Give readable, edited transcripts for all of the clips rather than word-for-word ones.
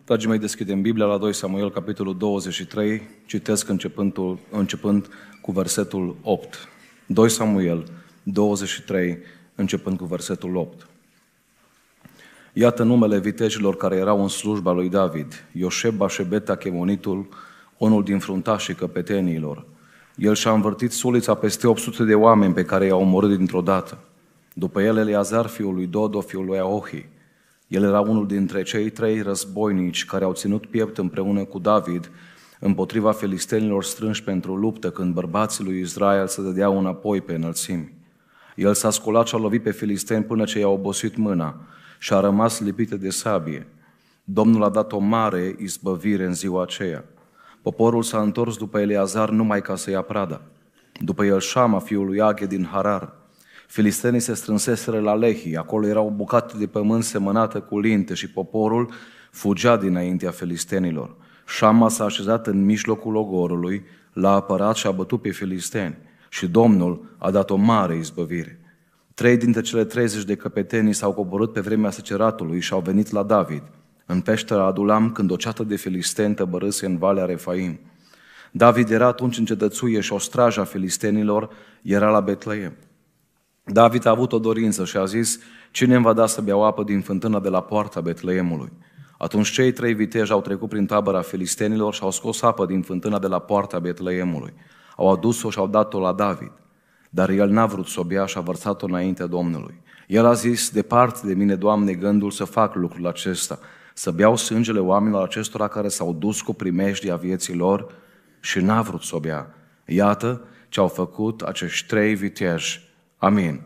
Dragii mei, deschidem Biblia la 2 Samuel, capitolul 23, citesc începând cu versetul 8. 2 Samuel 23, începând cu versetul 8. Iată numele vitejilor care erau în slujba lui David: Ioșeb-Bașebet Achemonitul, unul din fruntașii căpeteniilor. El și-a învârtit sulița peste 800 de oameni pe care i-a omorât dintr-o dată. După el Eleazar, fiul lui Dodo, fiul lui Ahohi. El era unul dintre cei 3 războinici care au ținut piept împreună cu David împotriva filistenilor strânși pentru luptă, când bărbații lui Israel se dădeau înapoi pe înălțimi. El s-a sculat și a lovit pe filisteni până ce i-a obosit mâna și a rămas lipită de sabie. Domnul a dat o mare izbăvire în ziua aceea. Poporul s-a întors după Eleazar numai ca să ia prada. După el Șama, fiul lui Aghe din Harar. Filistenii se strânseseră la Lehi, acolo era o bucată de pământ semănată cu linte și poporul fugea dinaintea filistenilor. Șama s-a așezat în mijlocul ogorului, l-a apărat și a bătut pe filisteni și Domnul a dat o mare izbăvire. 3 dintre cele 30 de căpetenii s-au coborât pe vremea seceratului și au venit la David în peștera Adulam, când o ceată de filisteni tăbărâse în Valea Refaim. David era atunci în cetățuie și o strajă a filistenilor era la Betleem. David a avut o dorință și a zis: cine îmi va da să beau apă din fântâna de la poarta Betleemului? Atunci cei 3 viteji au trecut prin tabăra filistenilor și au scos apă din fântâna de la poarta Betleemului. Au adus-o și au dat-o la David, dar el n-a vrut să o bea și a vărsat-o înaintea Domnului. El a zis: departe de mine, Doamne, gândul să fac lucrul acesta, să beau sângele oamenilor acestora care s-au dus cu primejdia vieții lor, și n-a vrut să o bea. Iată ce au făcut acești 3 viteji. Amin.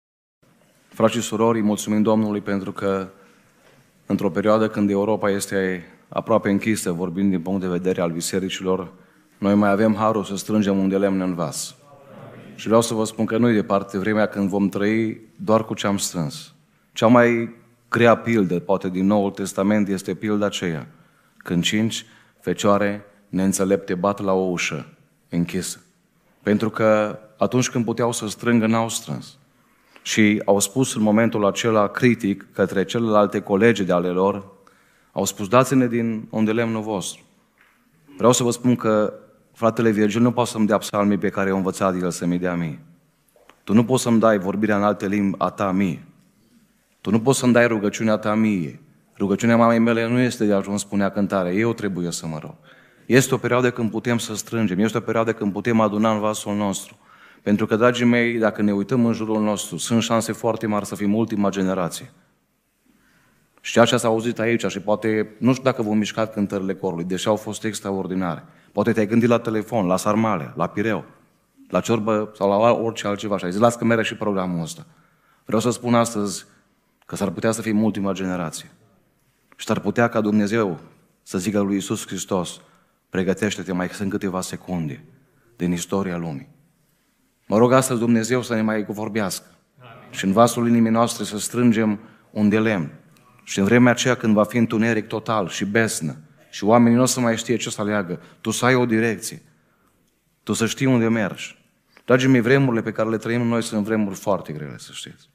Frați și surori, îi mulțumim Domnului pentru că într-o perioadă când Europa este aproape închisă, vorbind din punct de vedere al bisericilor, noi mai avem harul să strângem un de lemn în vas. Și vreau să vă spun că nu-i departe vremea când vom trăi doar cu ce am strâns. Cea mai grea pildă, poate din Noul Testament, este pilda aceea, când 5 fecioare neînțelepte bat la o ușă închisă. Pentru că atunci când puteau să strângă, n-au strâns. Și au spus în momentul acela critic către celelalte colegi de ale lor, au spus: dați-ne din unde lemnul vostru. Vreau să vă spun că fratele Virgil nu poate să-mi dea psalmii pe care i-a învățat el să-mi dea mie. Tu nu poți să-mi dai vorbirea în alte limbi a ta mie. Tu nu poți să-mi dai rugăciunea ta mie. Rugăciunea mamei mele nu este de ajuns, spunea cântarea, eu trebuie să mă rog. Este o perioadă când putem să strângem, este o perioadă când putem aduna în vasul nostru. Pentru că, dragii mei, dacă ne uităm în jurul nostru, sunt șanse foarte mari să fim ultima generație. Și ceea ce s-a auzit aici, și poate, nu știu dacă v-au mișcat cântările corului, deși au fost extraordinare. Poate te-ai gândit la telefon, la sarmale, la pireu, la ciorbă sau la orice altceva și ai zis: las că merge și programul ăsta. Vreau să spun astăzi că s-ar putea să fim ultima generație. Și s-ar putea ca Dumnezeu să zică lui Iisus Hristos: pregătește-te, mai sunt câteva secunde din istoria lumii. Mă rog astăzi Dumnezeu să ne mai vorbească. Amin. Și în vasul inimii noastre să strângem un de lemn. Și în vremea aceea când va fi întuneric total și besnă și oamenii nu o să mai știe ce să aleagă, tu să ai o direcție, tu să știi unde mergi. Dragii mei, vremurile pe care le trăim noi sunt vremuri foarte grele, să știți.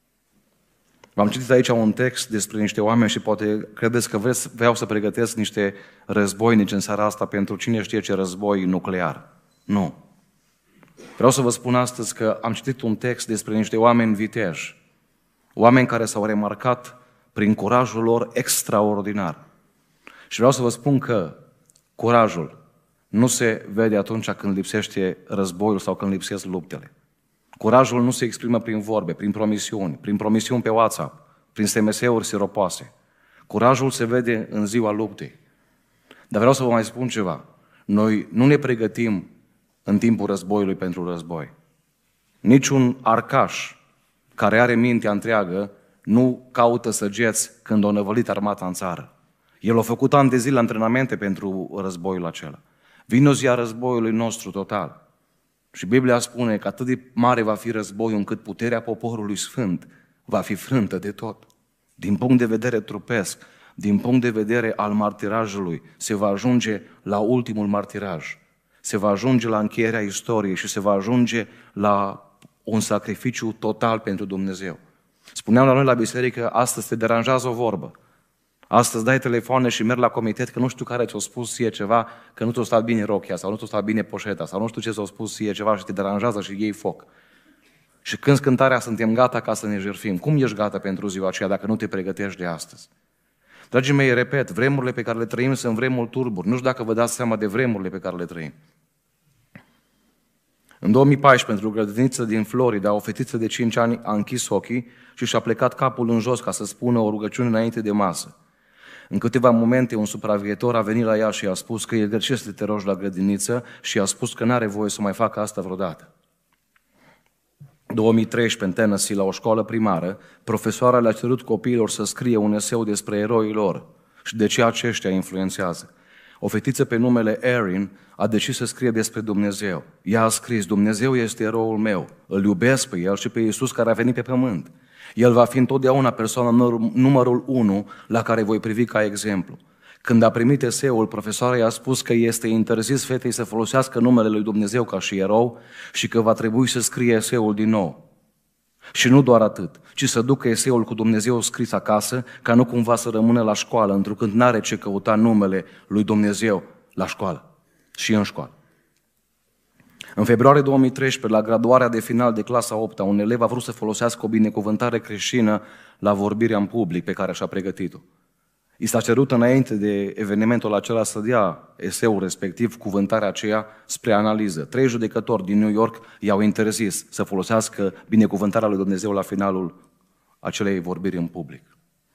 V-am citit aici un text despre niște oameni și poate credeți că vreau să pregătesc niște războinici în seara asta pentru cine știe ce război nuclear. Nu. Vreau să vă spun astăzi că am citit un text despre niște oameni viteji, oameni care s-au remarcat prin curajul lor extraordinar. Și vreau să vă spun că curajul nu se vede atunci când lipsește războiul sau când lipsesc luptele. Curajul nu se exprimă prin vorbe, prin promisiuni pe WhatsApp, prin SMS-uri siropoase. Curajul se vede în ziua luptei. Dar vreau să vă mai spun ceva. Noi nu ne pregătim în timpul războiului pentru război. Niciun arcaș care are mintea întreagă nu caută săgeți când a năvălit armata în țară. El a făcut ani de zile antrenamente pentru războiul acela. Vine o zi a războiului nostru total. Și Biblia spune că atât de mare va fi războiul încât puterea poporului sfânt va fi frântă de tot. Din punct de vedere trupesc, din punct de vedere al martirajului, se va ajunge la ultimul martiraj. Se va ajunge la încheierea istoriei și se va ajunge la un sacrificiu total pentru Dumnezeu. Spuneam la noi la biserică, astăzi te deranjează o vorbă. Astăzi dai telefoane și mergi la comitet că nu știu care ți-a spus ție ceva, că nu ți-a stat bine rochia sau nu ți-a stat bine poșeta sau nu știu ce ți-a spus ție ceva și te deranjează și iei foc. Și când cântarea suntem gata ca să ne jertfim, cum ești gata pentru ziua aceea dacă nu te pregătești de astăzi? Dragii mei, repet, vremurile pe care le trăim sunt vremuri tulburi. Nu știu dacă vă dați seama de vremurile pe care le trăim. În 2014, pentru o grădiniță din Florida, o fetiță de 5 ani a închis ochii și și-a plecat capul în jos ca să spună o rugăciune înainte de masă. În câteva momente, un supraveghetor a venit la ea și i-a spus că e greșit să te rogi la grădiniță și i-a spus că n-are voie să mai facă asta vreodată. 2013, în Tennessee, la o școală primară, profesoara le-a cerut copiilor să scrie un eseu despre eroii lor și de ce aceștia influențează. O fetiță pe numele Erin a decis să scrie despre Dumnezeu. Ea a scris: Dumnezeu este eroul meu, îl iubesc pe El și pe Iisus care a venit pe pământ. El va fi întotdeauna persoana numărul 1 la care voi privi ca exemplu. Când a primit eseul, profesoara i-a spus că este interzis fetei să folosească numele lui Dumnezeu ca și erou și că va trebui să scrie eseul din nou. Și nu doar atât, ci să ducă eseul cu Dumnezeu scris acasă, ca nu cumva să rămână la școală, întrucât n-are ce căuta numele lui Dumnezeu la școală și în școală. În februarie 2013, la graduarea de final de clasa 8-a, un elev a vrut să folosească o binecuvântare creștină la vorbirea în public pe care și-a pregătit-o. I s-a cerut înainte de evenimentul acela să dea eseul respectiv, cuvântarea aceea, spre analiză. 3 judecători din New York i-au interzis să folosească binecuvântarea lui Dumnezeu la finalul acelei vorbiri în public.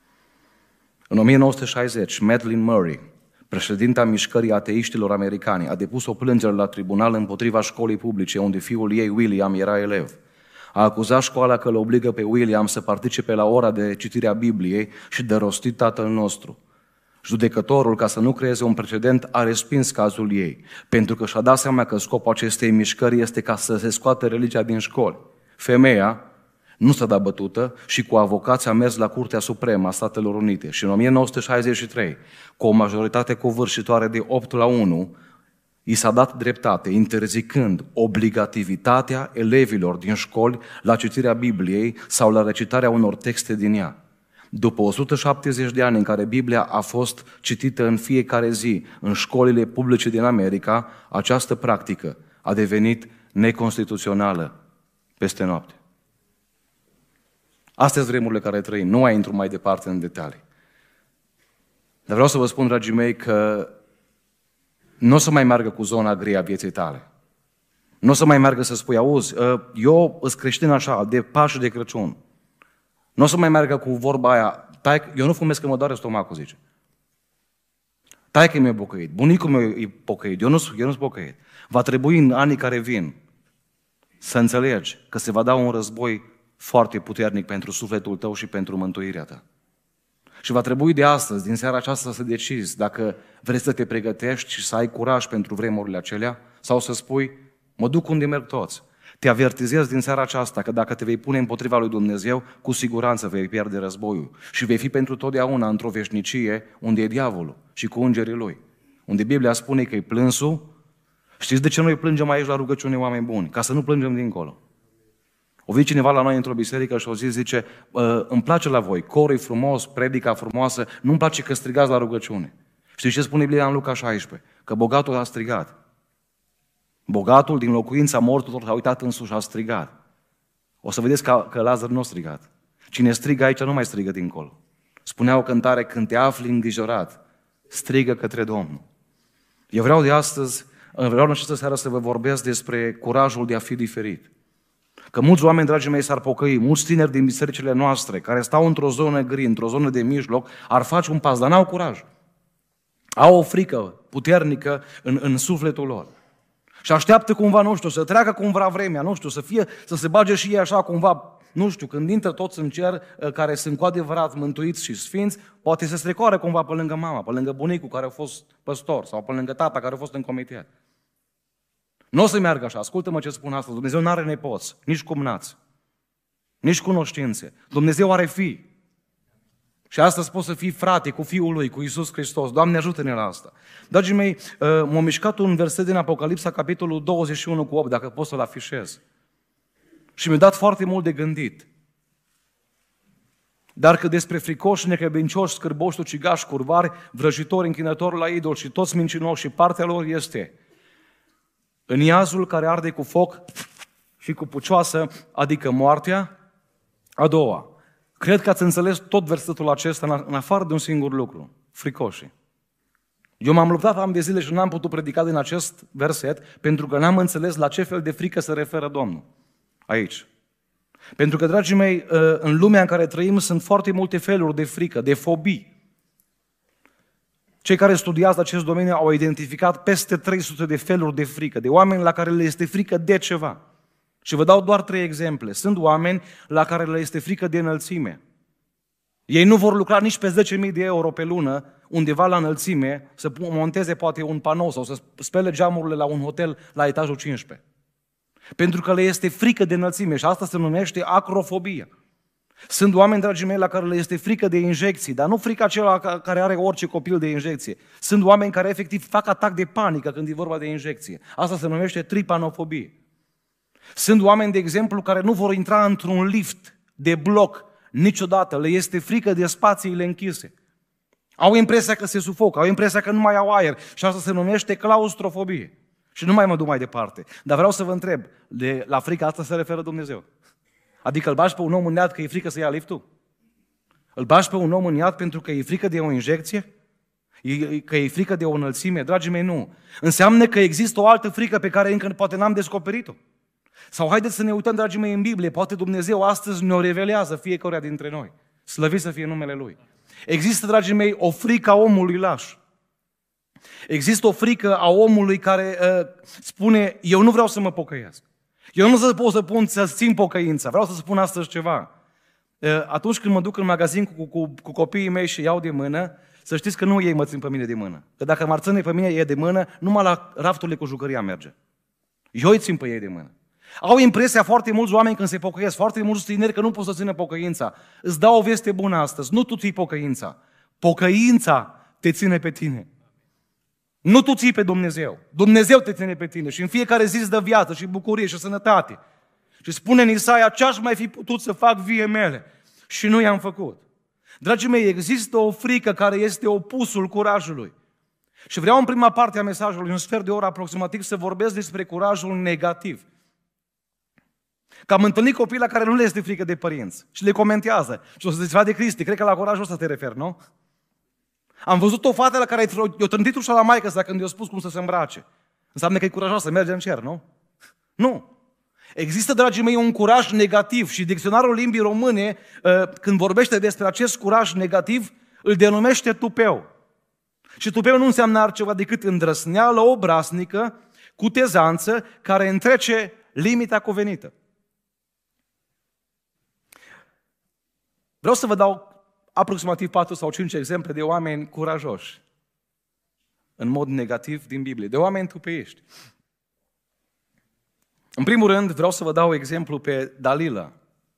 În 1960, Madeleine Murray, președinta mișcării ateiștilor americani, a depus o plângere la tribunal împotriva școlii publice unde fiul ei, William, era elev. A acuzat școala că îl obligă pe William să participe la ora de citire a Bibliei și de rostit Tatăl nostru. Judecătorul, ca să nu creeze un precedent, a respins cazul ei, pentru că și-a dat seama că scopul acestei mișcări este ca să se scoată religia din școli. Femeia nu s-a dat bătută și cu avocați a mers la Curtea Supremă a Statelor Unite și în 1963, cu o majoritate covârșitoare de 8-1, i s-a dat dreptate, interzicând obligativitatea elevilor din școli la citirea Bibliei sau la recitarea unor texte din ea. După 170 de ani în care Biblia a fost citită în fiecare zi în școlile publice din America, această practică a devenit neconstituțională peste noapte. Astea sunt vremurile care trăim, nu mai intru mai departe în detalii. Dar vreau să vă spun, dragii mei, că nu o să mai meargă cu zona gri a vieții tale. Nu o să mai meargă să spui: auzi, eu îs creștin așa, de Paști de Crăciun. Nu o să mai meargă cu vorba aia: eu nu fumez că mă doare stomacul, zice. Taică mi-e pocăit, bunicul meu e pocăit, eu nu sunt pocăit. Va trebui în anii care vin să înțelegi că se va da un război foarte puternic pentru sufletul tău și pentru mântuirea ta. Și va trebui de astăzi, din seara aceasta, să decizi dacă vrei să te pregătești și să ai curaj pentru vremurile acelea sau să spui: mă duc unde merg toți. Te avertizez din seara aceasta că dacă te vei pune împotriva lui Dumnezeu, cu siguranță vei pierde războiul și vei fi pentru totdeauna într-o veșnicie unde e diavolul și cu îngerii lui. Unde Biblia spune că e plânsul. Știți de ce noi plângem aici la rugăciune, oameni buni? Ca să nu plângem dincolo. O vine cineva la noi într-o biserică și o zice: îmi place la voi, corul e frumos, predica frumoasă, nu-mi place că strigați la rugăciune. Știți ce spune Biblia în Luca 16? Că bogatul a strigat. Bogatul din locuința morților s-a uitat însuși și a strigat. O să vedeți că Lazar nu a strigat. Cine strigă aici nu mai strigă dincolo. Spunea o cântare: când te afli îngrijorat, strigă către Domnul. Eu vreau în această seară să vă vorbesc despre curajul de a fi diferit. Că mulți oameni, dragii mei, s-ar pocăi, mulți tineri din bisericile noastre, care stau într-o zonă gri, într-o zonă de mijloc, ar face un pas, dar n-au curaj. Au o frică puternică în sufletul lor. Și așteaptă cumva, nu știu, să treacă cumva vremea, nu știu, să se bage și ei așa cumva, nu știu, când intră toți în cer, care sunt cu adevărat mântuiți și sfinți, poate să strecoare cumva pe lângă mama, pe lângă bunicul care a fost păstor sau pe lângă tata care a fost în comitet. Nu o să meargă așa, ascultă-mă ce spun astăzi. Dumnezeu nu are nepoți, nici cumnați, nici cunoștințe. Dumnezeu are fii. Și astăzi poți să fii frate cu Fiul Lui, cu Iisus Hristos. Doamne, ajută-ne la asta. Dragii mei, m-a mișcat un verset din Apocalipsa, capitolul 21:8, dacă pot să-l afișez. Și mi-a dat foarte mult de gândit. Dar că despre fricoși, necredincioși, scârboși, ucigași, curvari, vrăjitori, închinători la idol și toți mincinoși și partea lor este în iazul care arde cu foc și cu pucioasă, adică moartea a doua. Cred că ați înțeles tot versetul acesta în afară de un singur lucru, fricoșii. Eu m-am luptat ani de zile și n-am putut predica din acest verset pentru că n-am înțeles la ce fel de frică se referă Domnul aici. Pentru că, dragii mei, în lumea în care trăim sunt foarte multe feluri de frică, de fobii. Cei care studiază acest domeniu au identificat peste 300 de feluri de frică, de oameni la care le este frică de ceva. Și vă dau doar 3 exemple. Sunt oameni la care le este frică de înălțime. Ei nu vor lucra nici pe 10.000 de euro pe lună, undeva la înălțime, să monteze poate un panou sau să spele geamurile la un hotel la etajul 15. Pentru că le este frică de înălțime și asta se numește acrofobie. Sunt oameni, dragii mei, la care le este frică de injecții, dar nu frica acela care are orice copil de injecție. Sunt oameni care efectiv fac atac de panică când e vorba de injecție. Asta se numește tripanofobie. Sunt oameni, de exemplu, care nu vor intra într-un lift de bloc niciodată, le este frică de spațiile închise. Au impresia că se sufocă, au impresia că nu mai au aer și asta se numește claustrofobie. Și nu mai mă duc mai departe. Dar vreau să vă întreb, la frica asta se referă Dumnezeu? Adică îl bagi pe un om în iad că e frică să ia liftul? Îl bagi pe un om în iad pentru că e frică de o injecție? Că e frică de o înălțime? Dragii mei, nu. Înseamnă că există o altă frică pe care încă poate n-am descoperit-o. Sau haideți să ne uităm, dragii mei, în Biblie. Poate Dumnezeu astăzi ne-o revelează fiecăruia dintre noi. Slăvit să fie numele Lui. Există, dragii mei, o frică a omului laș. Există o frică a omului care spune, eu nu vreau să mă pocăiesc. Eu nu pot să țin pocăința. Vreau să spun astăzi ceva. Atunci când mă duc în magazin cu copiii mei și iau de mână, să știți că nu ei mă țin pe mine de mână. Că dacă m-ar ține pe mine e de mână, numai la rafturile cu jucăria merge. Eu îi țin pe ei de mână. Au impresia foarte mulți oameni când se pocăiesc, foarte mulți tineri că nu pot să țină pocăința. Îți dau o veste bună astăzi. Nu tu ții pocăința. Pocăința te ține pe tine. Nu tu ții pe Dumnezeu. Dumnezeu te ține pe tine și în fiecare zi îți dă viață și bucurie și sănătate. Și spune în Isaia, ce-aș mai fi putut să fac vie mele și nu i-am făcut. Dragii mei, există o frică care este opusul curajului. Și vreau în prima parte a mesajului, un sfert de oră aproximativ, să vorbesc despre curajul negativ. Că am întâlnit copii la care nu le este frică de părinți și le comentează. Și o să zici, de Cristi, cred că la curajul ăsta te referi, nu? Am văzut o fată la care i-a trântit ușa la maică sa când i-a spus cum să se îmbrace. Înseamnă că e curajoasă, merge în cer, nu? Nu. Există, dragii mei, un curaj negativ și dicționarul limbii române, când vorbește despre acest curaj negativ, îl denumește tupeu. Și tupeu nu înseamnă altceva decât îndrăsneală obraznică, cutezanță, care întrece limita cuvenită. Vreau să vă dau aproximativ 4 sau 5 exemple de oameni curajoși, în mod negativ din Biblie, de oameni tupeiști. În primul rând, vreau să vă dau exemplu pe Dalila.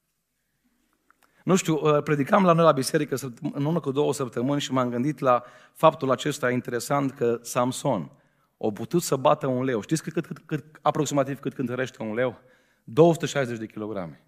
Nu știu, predicam la noi la biserică în urmă cu 2 săptămâni și m-am gândit la faptul acesta interesant că Samson a putut să bată un leu. Știți aproximativ cât cântărește un leu? 260 de kilograme.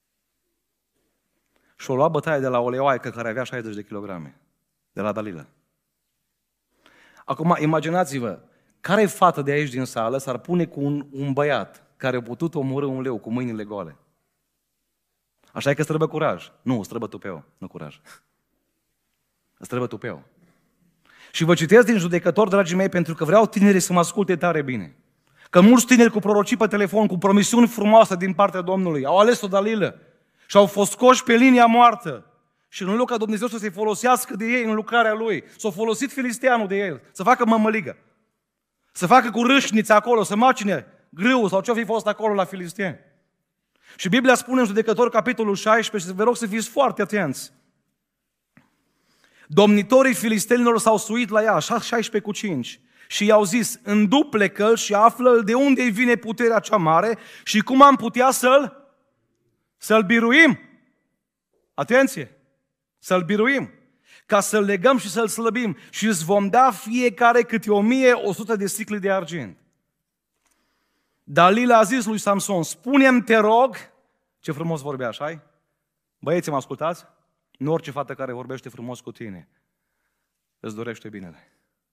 Și-o luat bătaia de la o leoaică care avea 60 de kilograme, de la Dalila. Acum, imaginați-vă, care fată de aici din sală s-ar pune cu un băiat care a putut omorî un leu cu mâinile goale? Așa e că îți trebuie curaj. Nu, îți trebuie tupeu, nu curaj. Îți trebuie tupeu. Și vă citesc din Judecători, dragii mei, pentru că vreau tinerii să mă asculte tare bine. Că mulți tineri cu prorocii pe telefon, cu promisiuni frumoase din partea Domnului, au ales o Dalilă și au fost scoși pe linia moartă. Și în loc ca Dumnezeu să se folosească de ei în lucrarea Lui, s-a folosit filisteanul de el, să facă mămăligă, să facă cu râșnița acolo, să macine grâu sau ce-o fi fost acolo la filisteni. Și Biblia spune în Judecători, capitolul 16, și vă rog să fiți foarte atenți. Domnitorii filistenilor s-au suit la ea, 16:5, și i-au zis, înduplecă-l și află de unde îi vine puterea cea mare și cum am putea să-l biruim. Atenție! Să-l biruim, ca să-l legăm și să-l slăbim și îți vom da fiecare câte 1100 de sicli de argint. Dalila a zis lui Samson, spune-mi, te rog, ce frumos vorbea, așa-i? Băieți, mă ascultați? Nu orice fată care vorbește frumos cu tine îți dorește binele.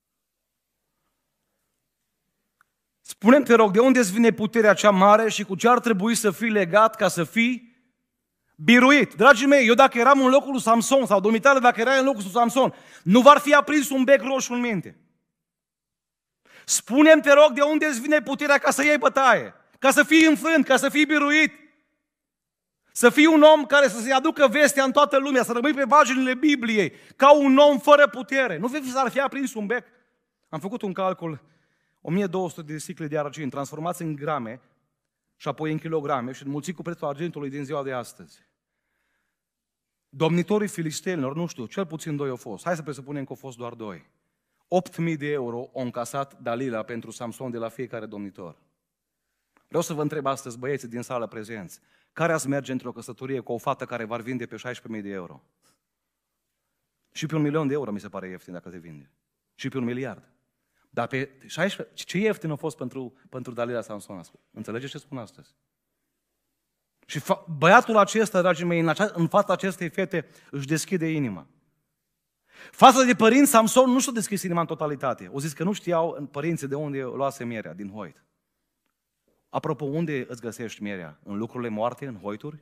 Spune-mi, te rog, de unde îți vine puterea cea mare și cu ce ar trebui să fii legat ca să fii biruit? Dragii mei, eu dacă eram în locul lui Samson sau dumitale dacă erai în locul lui Samson, nu v-ar fi aprins un bec roșu în minte. Spune-mi, te rog, de unde îți vine puterea ca să iei bătaie, ca să fii înfrânt, ca să fii biruit, să fii un om care să se aducă vestea în toată lumea, să rămâi pe paginile Bibliei, ca un om fără putere. Nu vezi s-ar fi aprins un bec? Am făcut un calcul, 1200 de sticle de argint, transformați în grame și apoi în kilograme și înmulțit cu prețul argintului din ziua de astăzi. Domnitorii filistenilor, nu știu, cel puțin 2 au fost. Hai să presupunem că au fost doar 2. 8.000 de euro au încasat Dalila pentru Samson de la fiecare domnitor. Vreau să vă întreb astăzi, băieții din sală prezenți, care ați merge într-o căsătorie cu o fată care v-ar vinde pe 16.000 de euro? Și pe 1 milion de euro mi se pare ieftin dacă se vinde. Și pe 1 miliard. Dar pe 16, ce ieftin a fost pentru Dalila Samson? Înțelegeți ce spun astăzi? Și băiatul acesta, dragii mei, în fața acestei fete își deschide inima. Față de părinți, Samson nu și-a deschis inima în totalitate. O zis că nu știau părinții de unde luase mierea, din hoit. Apropo, unde îți găsești mierea? În lucrurile moarte, în hoituri?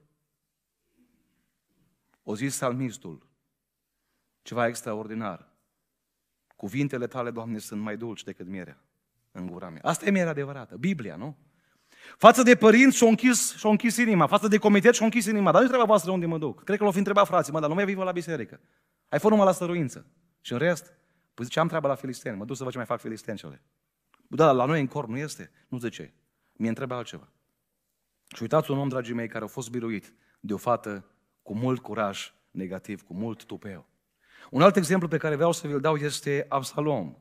O zis psalmistul, ceva extraordinar. Cuvintele tale, Doamne, sunt mai dulci decât mierea în gura mea. Asta e mierea adevărată, Biblia, nu? Față de părinți și-o închis inima, față de comitet și-o închis inima. Dar nu-i treaba voastră unde mă duc. Cred că l-au fi întrebat frații, dar nu mai vivă la biserică. Ai fost numai la stăruință. Și în rest, păi zice, am treabă la filisteni, mă duc să văd ce mai fac filistencele. Da, la noi în corp nu este? Nu de ce. Mie întreba altceva. Și uitați un om, dragii mei, care a fost biruit de o fată cu mult curaj negativ, cu mult tupeu. Un alt exemplu pe care vreau să vi-l dau este Absalom.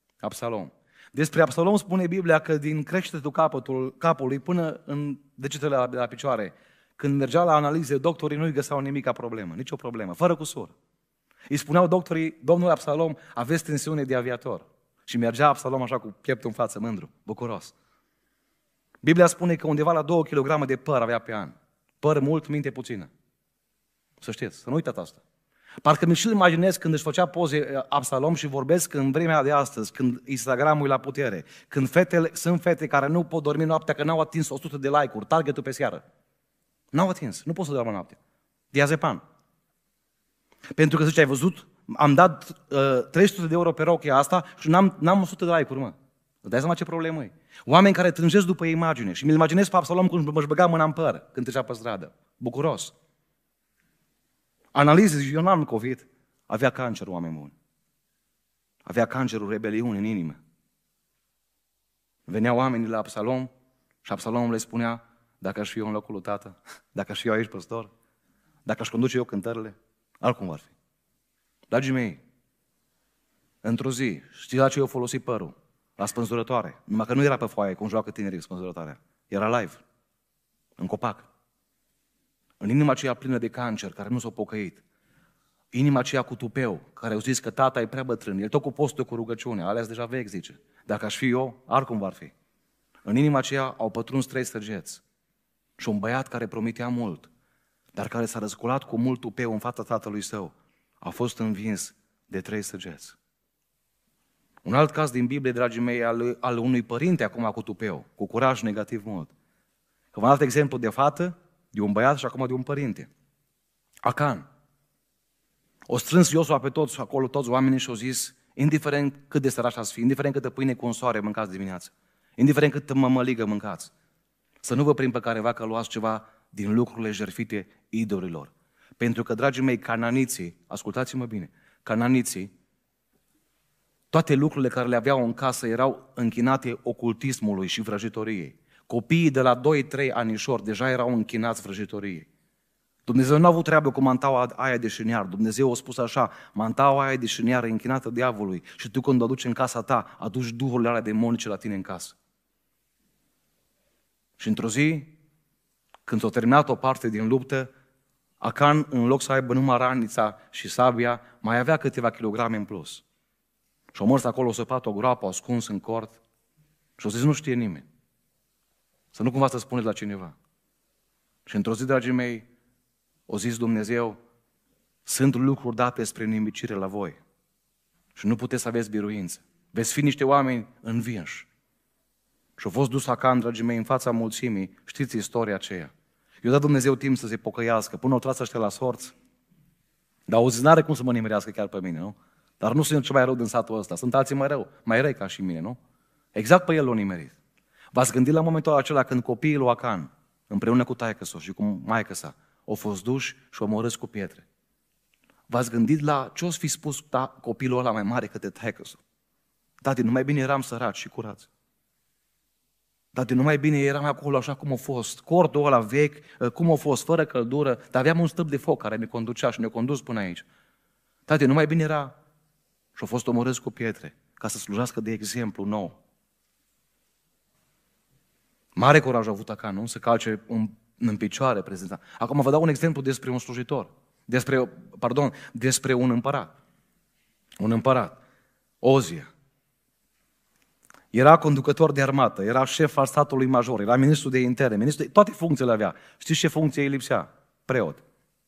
Despre Absalom spune Biblia că din creștetul capului până în degetele de la picioare, când mergea la analize, doctorii nu-i găseau nimica problemă, nicio problemă, fără cusur. Îi spuneau doctorii, domnul Absalom, aveți tensiune de aviator. Și mergea Absalom așa cu pieptul în față, mândru, bucuros. Biblia spune că undeva la 2 kg de păr avea pe an. Păr mult, minte puțină. Să știți, să nu uitați asta. Parcă mi și-l imaginez când își făcea poze Absalom și vorbesc în vremea de astăzi, când Instagramul e la putere, când sunt fete care nu pot dormi noaptea că n-au atins 100 de like-uri, targetul pe seară. N-au atins, nu pot să doarmă noaptea. Diazepan. Pentru că zice, ai văzut, am dat 300 de euro pe rochia asta și n-am 100 de like-uri, mă. Îți dai seama ce problemă e? Oameni care trânjesc după imagine și mi-l imaginez pe Absalom cum își băga mâna în păr când trecea pe stradă. Bucuros. Analize, zice, eu n-am COVID. Avea cancer, oameni buni. Avea cancerul rebeliunii în inimă. Veneau oamenii la Absalom și Absalom le spunea, dacă aș fi eu în locul lui tată, dacă aș fi eu aici păstor, dacă aș conduce eu cântările, altcum ar fi. Dragii mei, într-o zi, știți la ce eu folosit părul? La spânzurătoare. Numai că nu era pe foaie, cum joacă tinerii spânzurătoarea. Era live, în copac. În inima aceea plină de cancer, care nu s-a pocăit. Inima aceea cu tupeu, care au zis că tata e prea bătrân. El tot cu postul, cu rugăciune, ales deja vechi, zice. Dacă aș fi eu, oricum ar fi. În inima aceea au pătruns 3 săgeți. Și un băiat care promitea mult, dar care s-a răsculat cu mult tupeu în fața tatălui său, a fost învins de 3 săgeți. Un alt caz din Biblie, dragii mei, al unui părinte acum cu tupeu, cu curaj negativ mult. Că un alt exemplu de fată, de un băiat și acum de un părinte. Acan. O strâns Iosua pe toți acolo, toți oamenii și au zis, indiferent cât de sărași ați fi, indiferent câtă pâine cu un soare mâncați dimineața, indiferent câtă mămăligă mâncați, să nu vă prind pe careva că luați ceva din lucrurile jertfite idolilor. Pentru că, dragii mei, cananiții, ascultați-mă bine, cananiții, toate lucrurile care le aveau în casă erau închinate ocultismului și vrăjitoriei. Copiii de la 2-3 anișori deja erau închinați vrăjitoriei. Dumnezeu nu a avut treabă cu mantaua aia de șiniar. Dumnezeu a spus așa, mantaua aia de șiniar e închinată diavolului și tu când o aduci în casa ta, aduci duhurile alea demonice la tine în casă. Și într-o zi, când s-a terminat o parte din luptă, Acan, în loc să aibă numai ranița și sabia, mai avea câteva kilograme în plus. Și-a mers acolo, săpat o groapă, a ascuns în cort și a zis, nu știe nimeni. Să nu cumva să spuneți la cineva. Și într-o zi, dragii mei, o zis Dumnezeu, Sunt lucruri date spre nimicire la voi. Și nu puteți să aveți biruință. Veți fi niște oameni învinși. Și a fost dus Acan, dragii mei, în fața mulțimii. Știți istoria aceea. I-a dat Dumnezeu timp să se pocăiască, până o tras ăștia la sorți. Dar auziți, n-are cum să mă nimerească chiar pe mine, nu? Dar nu sunt cel mai rău din satul ăsta. Sunt alții mai răi ca și mine, nu? Exact pe el l-a nimerit. V-ați gândit la momentul acela când copiii lui Acan, împreună cu taică-s și cu maică-sa, au fost duși și omorâți cu pietre. V-ați gândit la ce o să fi spus copilul ăla mai mare către taică-s? Tati, numai bine eram săraci și curați. Tati, numai bine eram acolo așa cum a fost, cortul ăla vechi, cum a fost, fără căldură, dar aveam un stâlp de foc care ne conducea și ne-a condus până aici. Tati, numai bine era și a fost omorâți cu pietre, ca să slujească de exemplu nou. Mare curaj a avut Acan, nu? Să calce în picioare prezenta. Acum vă dau un exemplu despre un slujitor, despre un împărat. Un împărat, Ozia. Era conducător de armată, era șef al statului major, era ministru de interne, toate funcțiile avea. Știți ce funcție îi lipsea? Preot.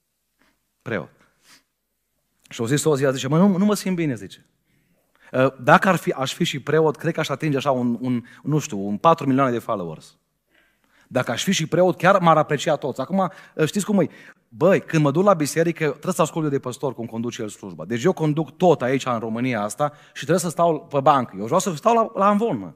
Și au zis Ozia, zice, nu mă simt bine, zice. Dacă aș fi și preot, cred că aș atinge așa un 4 milioane de followers. Dacă aș fi și preot, chiar m-ar aprecia toți. Acum, știți cum e? Băi, când mă duc la biserică, trebuie să ascult de păstor cum conduce el slujba. Deci eu conduc tot aici în România asta și trebuie să stau pe bancă. Eu vreau să stau la amvon, mă.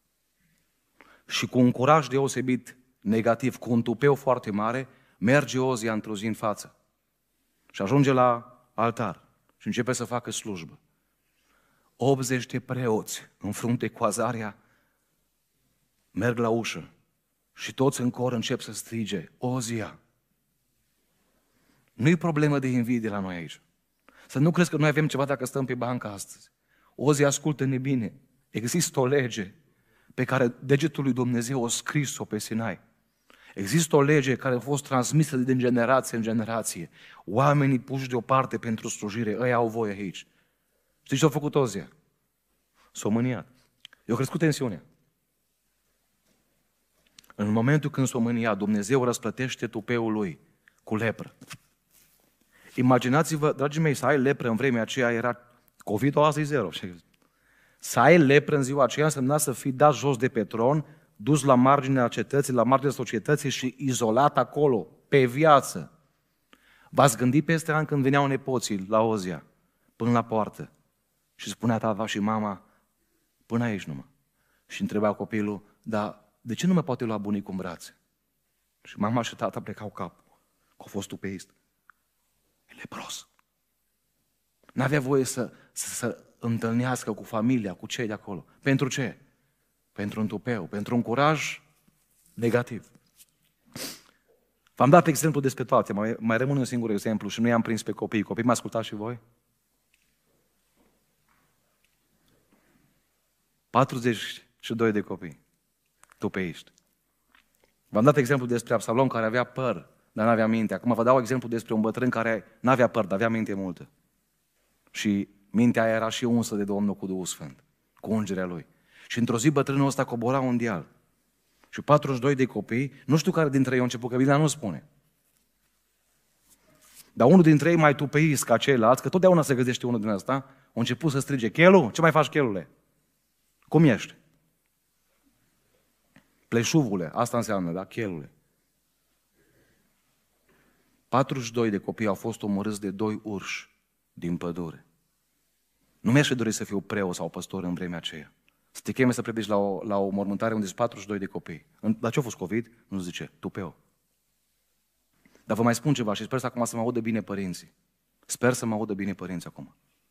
Și cu un curaj deosebit negativ, cu un tupeu foarte mare, merge Ozia într-o zi în față. Și ajunge la altar și începe să facă slujbă. 80 de preoți în frunte cu Azaria merg la ușă și toți în cor încep să strige, Ozia. Nu e problemă de invidie la noi aici. Să nu crezi că noi avem ceva dacă stăm pe bancă astăzi. Ozia, ascultă-ne bine. Există o lege pe care degetul lui Dumnezeu a scris-o pe Sinai. Există o lege care a fost transmisă din generație în generație. Oamenii puși deoparte pentru slujire, ăia au voie aici. Știți ce a făcut Ozia? S-a mâniat. I-a crescut tensiunea. În momentul când s-a mâniat, Dumnezeu răsplătește tupeul lui cu lepră. Imaginați-vă, dragii mei, să ai lepră în vremea aceea era COVID-ul, asta e zero. Să ai lepră în ziua aceea însemna să fii dat jos de pe tron, dus la marginea cetății, la marginea societății și izolat acolo, pe viață. V-ați gândit peste ani când veneau nepoții la Ozia, până la poartă, și spunea tata și mama, până aici numai. Și întreba copilul, dar de ce nu mă poate lua bunicul în brațe? Și mama și tata plecau capul, că a fost tupeist. E lepros. N-avea voie să întâlnească cu familia, cu cei de acolo. Pentru ce? Pentru un tupeu, pentru un curaj negativ. V-am dat exemplu despre toate, mai rămâne un singur exemplu și nu i-am prins pe copii. Copii, mă ascultați și voi? 42 de copii tupeiști. V-am dat exemplu despre Absalom care avea păr, dar n-avea minte. Acum vă dau exemplu despre un bătrân care n-avea păr, dar avea minte multă. Și mintea aia era și unsă de Domnul cu Duhul Sfânt, cu ungerea lui. Și într-o zi bătrânul ăsta cobora un deal. Și 42 de copii, nu știu care dintre ei au început, că Biblia nu spune. Dar unul dintre ei mai tupeist ca ceilalți, că totdeauna se găsește unul din ăsta, a început să strige, Chelu, ce mai faci, Chelule? Cum ești? Pleșuvule, asta înseamnă, da? Chelule. 42 de copii au fost omorâți de 2 urși din pădure. Nu mi-aș fi dorit să fiu preot sau păstor în vremea aceea. Să te cheme să predici la o mormântare unde sunt 42 de copii. Dar ce a fost COVID? Nu zice, tupeu. Dar vă mai spun ceva și sper să acum să mă audă bine părinții. Sper să mă audă bine părinții acum.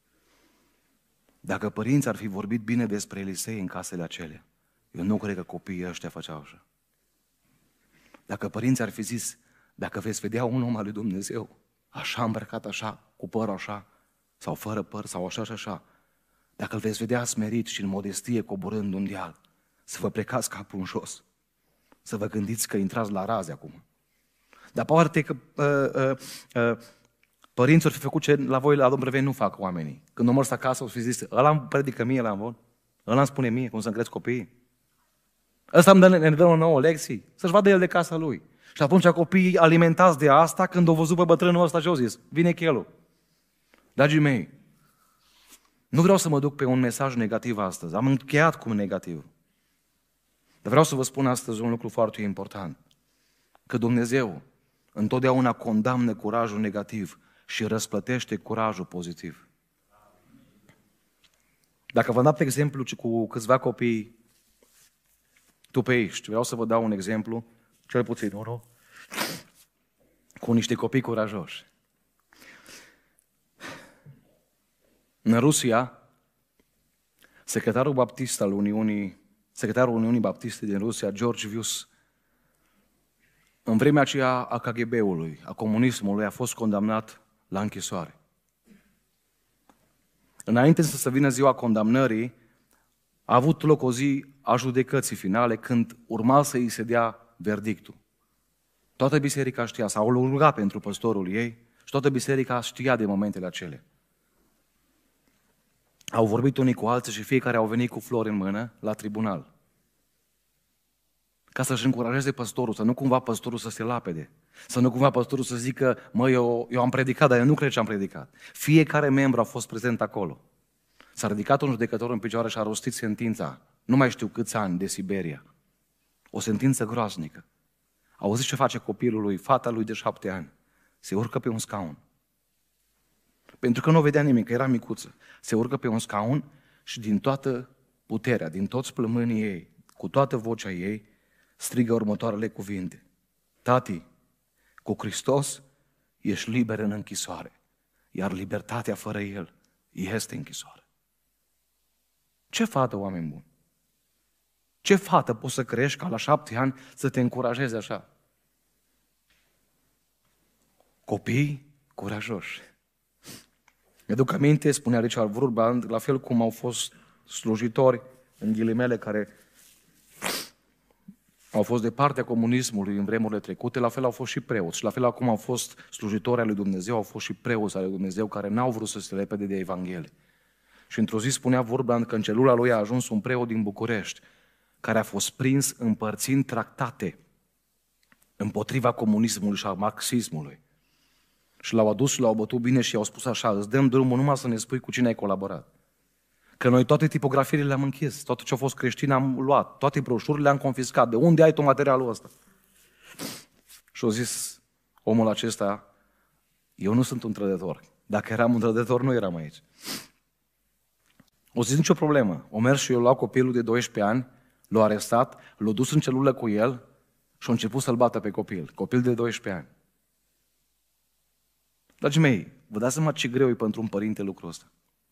Dacă părinții ar fi vorbit bine despre Elisei în casele acelea, eu nu cred că copiii ăștia făceau așa. Dacă părinții ar fi zis, dacă veți vedea un om al lui Dumnezeu, așa îmbrăcat așa, cu păr așa, sau fără păr, sau așa și așa, dacă îl veți vedea smerit și în modestie coborând un deal, să vă plecați capul în jos, să vă gândiți că intrați la raze acum. Dar poate că părinții ar fi făcut ce la voi la Domnul nu fac oamenii. Când o mărs acasă, o fi zis, ăla îmi predică mie la învon, ăla îmi spune mie cum să-mi cresc copiii. Ăsta ne dă o nouă lecție, să-și vadă el de casa lui. Și atunci copiii alimentați de asta, când au văzut pe bătrânul ăsta, ce au zis? Vine Chelu. Dragii mei, nu vreau să mă duc pe un mesaj negativ astăzi. Am încheiat cu un negativ. Dar vreau să vă spun astăzi un lucru foarte important. Că Dumnezeu întotdeauna condamnă curajul negativ și răsplătește curajul pozitiv. Dacă vă dau pe exemplu cu câțiva copii tupeiști, vreau să vă dau un exemplu, cel puțin unul, cu niște copii curajoși. În Rusia, secretarul Uniunii Baptiste din Rusia, George Vius, în vremea aceea a KGB-ului, a comunismului, a fost condamnat la închisoare. Înainte să se vină ziua condamnării, a avut loc o zi a judecății finale, când urma să îi se dea verdictul. Toată biserica știa, s-au rugat pentru păstorul ei și toată biserica știa de momentele acelea. Au vorbit unii cu alții și fiecare au venit cu flori în mână la tribunal. Ca să-și încurajeze păstorul, să nu cumva păstorul să se lapede, să nu cumva păstorul să zică, mă, eu am predicat, dar eu nu cred ce am predicat. Fiecare membru a fost prezent acolo. S-a ridicat un judecător în picioare și a rostit sentința, nu mai știu câți ani, de Siberia. O sentință groaznică. Auziți ce face copilul lui, fata lui de 7 ani? Se urcă pe un scaun. Pentru că nu vedea nimic, că era micuță. Se urcă pe un scaun și din toată puterea, din toți plămânii ei, cu toată vocea ei, strigă următoarele cuvinte. Tati, cu Hristos ești liber în închisoare, iar libertatea fără El este închisoare. Ce fată, oameni buni? Ce fată poți să crești ca la 7 ani să te încurajezi așa? Copii curajoși. Mi-aduc aminte, spunea Richard Wurmbrand, la fel cum au fost slujitori, în ghilimele, care au fost de partea comunismului în vremurile trecute, la fel au fost și preoți. Și la fel cum au fost slujitori al lui Dumnezeu, au fost și preoți al lui Dumnezeu care n-au vrut să se lepede de Evanghelie. Și într-o zi spunea Wurmbrand că în celula lui a ajuns un preot din București, care a fost prins împărțind tractate împotriva comunismului și a marxismului. Și l-au adus și l-au bătut bine și i-au spus așa, îți dăm drumul numai să ne spui cu cine ai colaborat. Că noi toate tipografiile le-am închis, tot ce a fost creștin am luat, toate broșurile le-am confiscat. De unde ai tu materialul ăsta? Și a zis omul acesta, eu nu sunt un trădător. Dacă eram un trădător, nu eram aici. O zis, nicio problemă. O mers și eu luat copilul de 12 ani, l-a arestat, l-a dus în celulă cu el și a început să-l bată pe copil. Copil de 12 ani. Dragii mei, vă dați seama ce greu e pentru un părinte lucrul ăsta.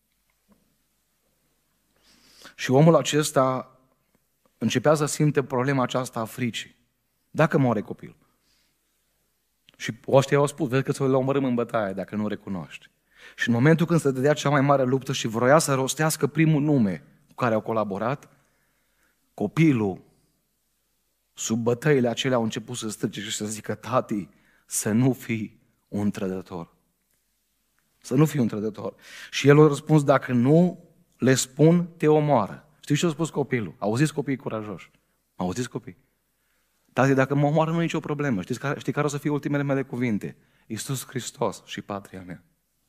Și omul acesta începea să simte problema aceasta a fricii. Dacă moare copil. Și ăștia au spus, vezi că ți-o omorâm în bătaie dacă nu recunoști. Și în momentul când se dădea cea mai mare luptă și vroia să rostească primul nume cu care au colaborat, copilul, sub bătăile acelea, au început să strige și să zică, tati, să nu fii un trădător. Să nu fii un trădător. Și el a răspuns, dacă nu le spun, te omoară. Știi ce a spus copilul? Auziți copiii curajoși? Auziți copii? Tati, dacă mă omoară nu e nicio problemă. Știi care o să fie ultimele mele cuvinte? Iisus Hristos și patria mea.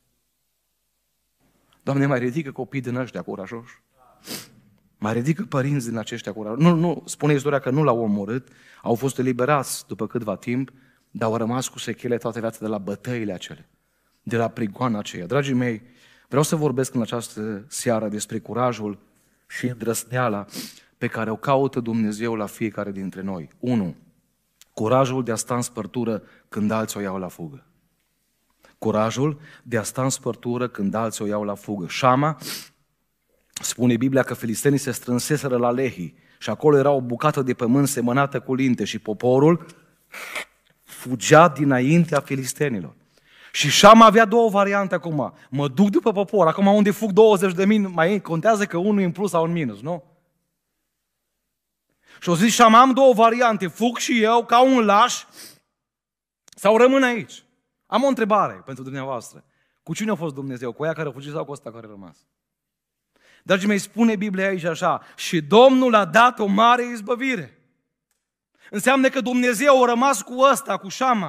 Doamne, mai ridică copii din ăștia curajoși? Mai ridică părinți din aceștia curajoși? Nu, spune istoria că nu l-au omorât, au fost eliberați după câtva timp, dar au rămas cu sechele toată viața de la bătăile acelea, de la prigoana aceea. Dragii mei, vreau să vorbesc în această seară despre curajul și îndrăzneala pe care o caută Dumnezeu la fiecare dintre noi. 1. Curajul de a sta în spărtură când alții o iau la fugă. Curajul de a sta în spărtură când alții o iau la fugă. Șama, spune Biblia că filistenii se strânseseră la Lehi și acolo era o bucată de pământ semănată cu linte și poporul fugea dinaintea filistenilor. Și Șama avea două variante acum. Mă duc după popor, acum unde fug 20.000, mai contează că unul e în plus sau în minus, nu? Și o zis Șama, am două variante, fug și eu ca un laș sau rămân aici. Am o întrebare pentru dumneavoastră. Cu cine a fost Dumnezeu? Cu ea care a fugit sau cu ăsta care a rămas? Dragii mei, spune Biblia aici așa, și Domnul a dat o mare izbăvire. Înseamnă că Dumnezeu a rămas cu ăsta, cu Șama.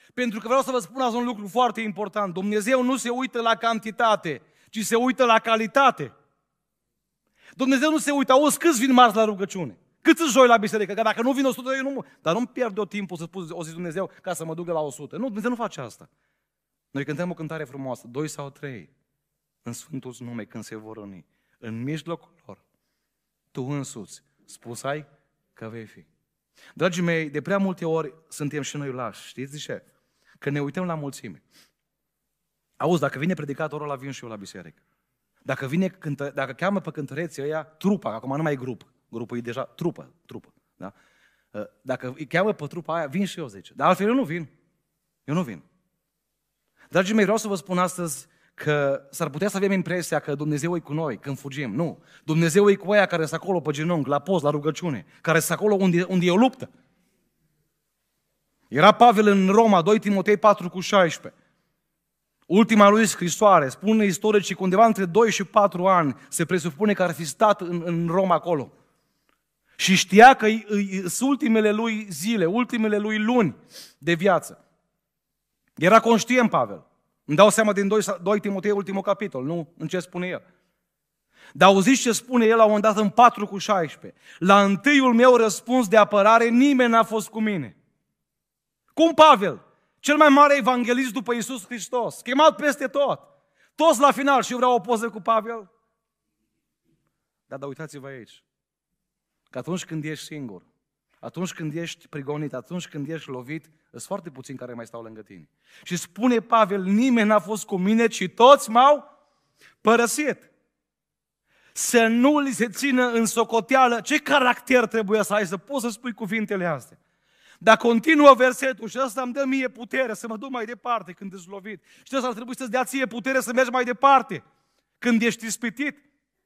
Pentru că vreau să vă spun azi un lucru foarte important. Dumnezeu nu se uită la cantitate, ci se uită la calitate. Dumnezeu nu se uită, auzi, câți vin marți la rugăciune? Câți îți joi la biserică? Că dacă nu vin 100, eu nu... Dar nu-mi pierd eu timpul să spun o zi Dumnezeu ca să mă ducă la 100. Nu, Dumnezeu nu face asta. Noi cântăm o cântare frumoasă, 2 sau 3, în Sfântul nume, când se vor uni. În mijlocul lor, tu însuți spus ai că vei fi. Dragii mei, de prea multe ori suntem și noi lași. Știți de ce? Că ne uităm la mulțime. Auzi, dacă vine predicatorul ăla, vin și eu la biserică. Dacă cheamă pe cântăreții ăia, trupa, acum nu mai e grup. Grupul e deja trupă. Da? Dacă îi cheamă pe trupa aia, vin și eu, zice. Dar altfel eu nu vin. Dragii mei, vreau să vă spun astăzi că s-ar putea să avem impresia că Dumnezeu e cu noi când fugim. Nu. Dumnezeu e cu aia care sunt acolo pe genunchi, la post, la rugăciune, care sunt acolo unde e o luptă. Era Pavel în Roma, 2 Timotei 4:16. Ultima lui scrisoare, spune istoricii că undeva între 2 și 4 ani se presupune că ar fi stat în Roma acolo. Și știa că sunt ultimele lui zile, ultimele lui luni de viață. Era conștient Pavel. Îmi dau seama din 2 Timotei, ultimul capitol, nu în ce spune el. Dar auziți ce spune el la un moment dat în 4:16. La întâiul meu răspuns de apărare nimeni n-a fost cu mine. Cum Pavel? Cel mai mare evanghelist după Iisus Hristos, chemat peste tot. Toți la final și eu vreau o poză cu Pavel. Dar uitați-vă aici, că atunci când ești singur, atunci când ești prigonit, atunci când ești lovit, sunt foarte puțini care mai stau lângă tine. Și spune Pavel, nimeni n-a fost cu mine, ci toți m-au părăsit. Să nu li se țină în socoteală. Ce caracter trebuie să ai să poți să spui cuvintele astea? Dar continuă versetul și ăsta îmi dă mie putere să mă duc mai departe când ești lovit. Și ăsta ar trebui să-ți dea ție putere să mergi mai departe când ești ispitit.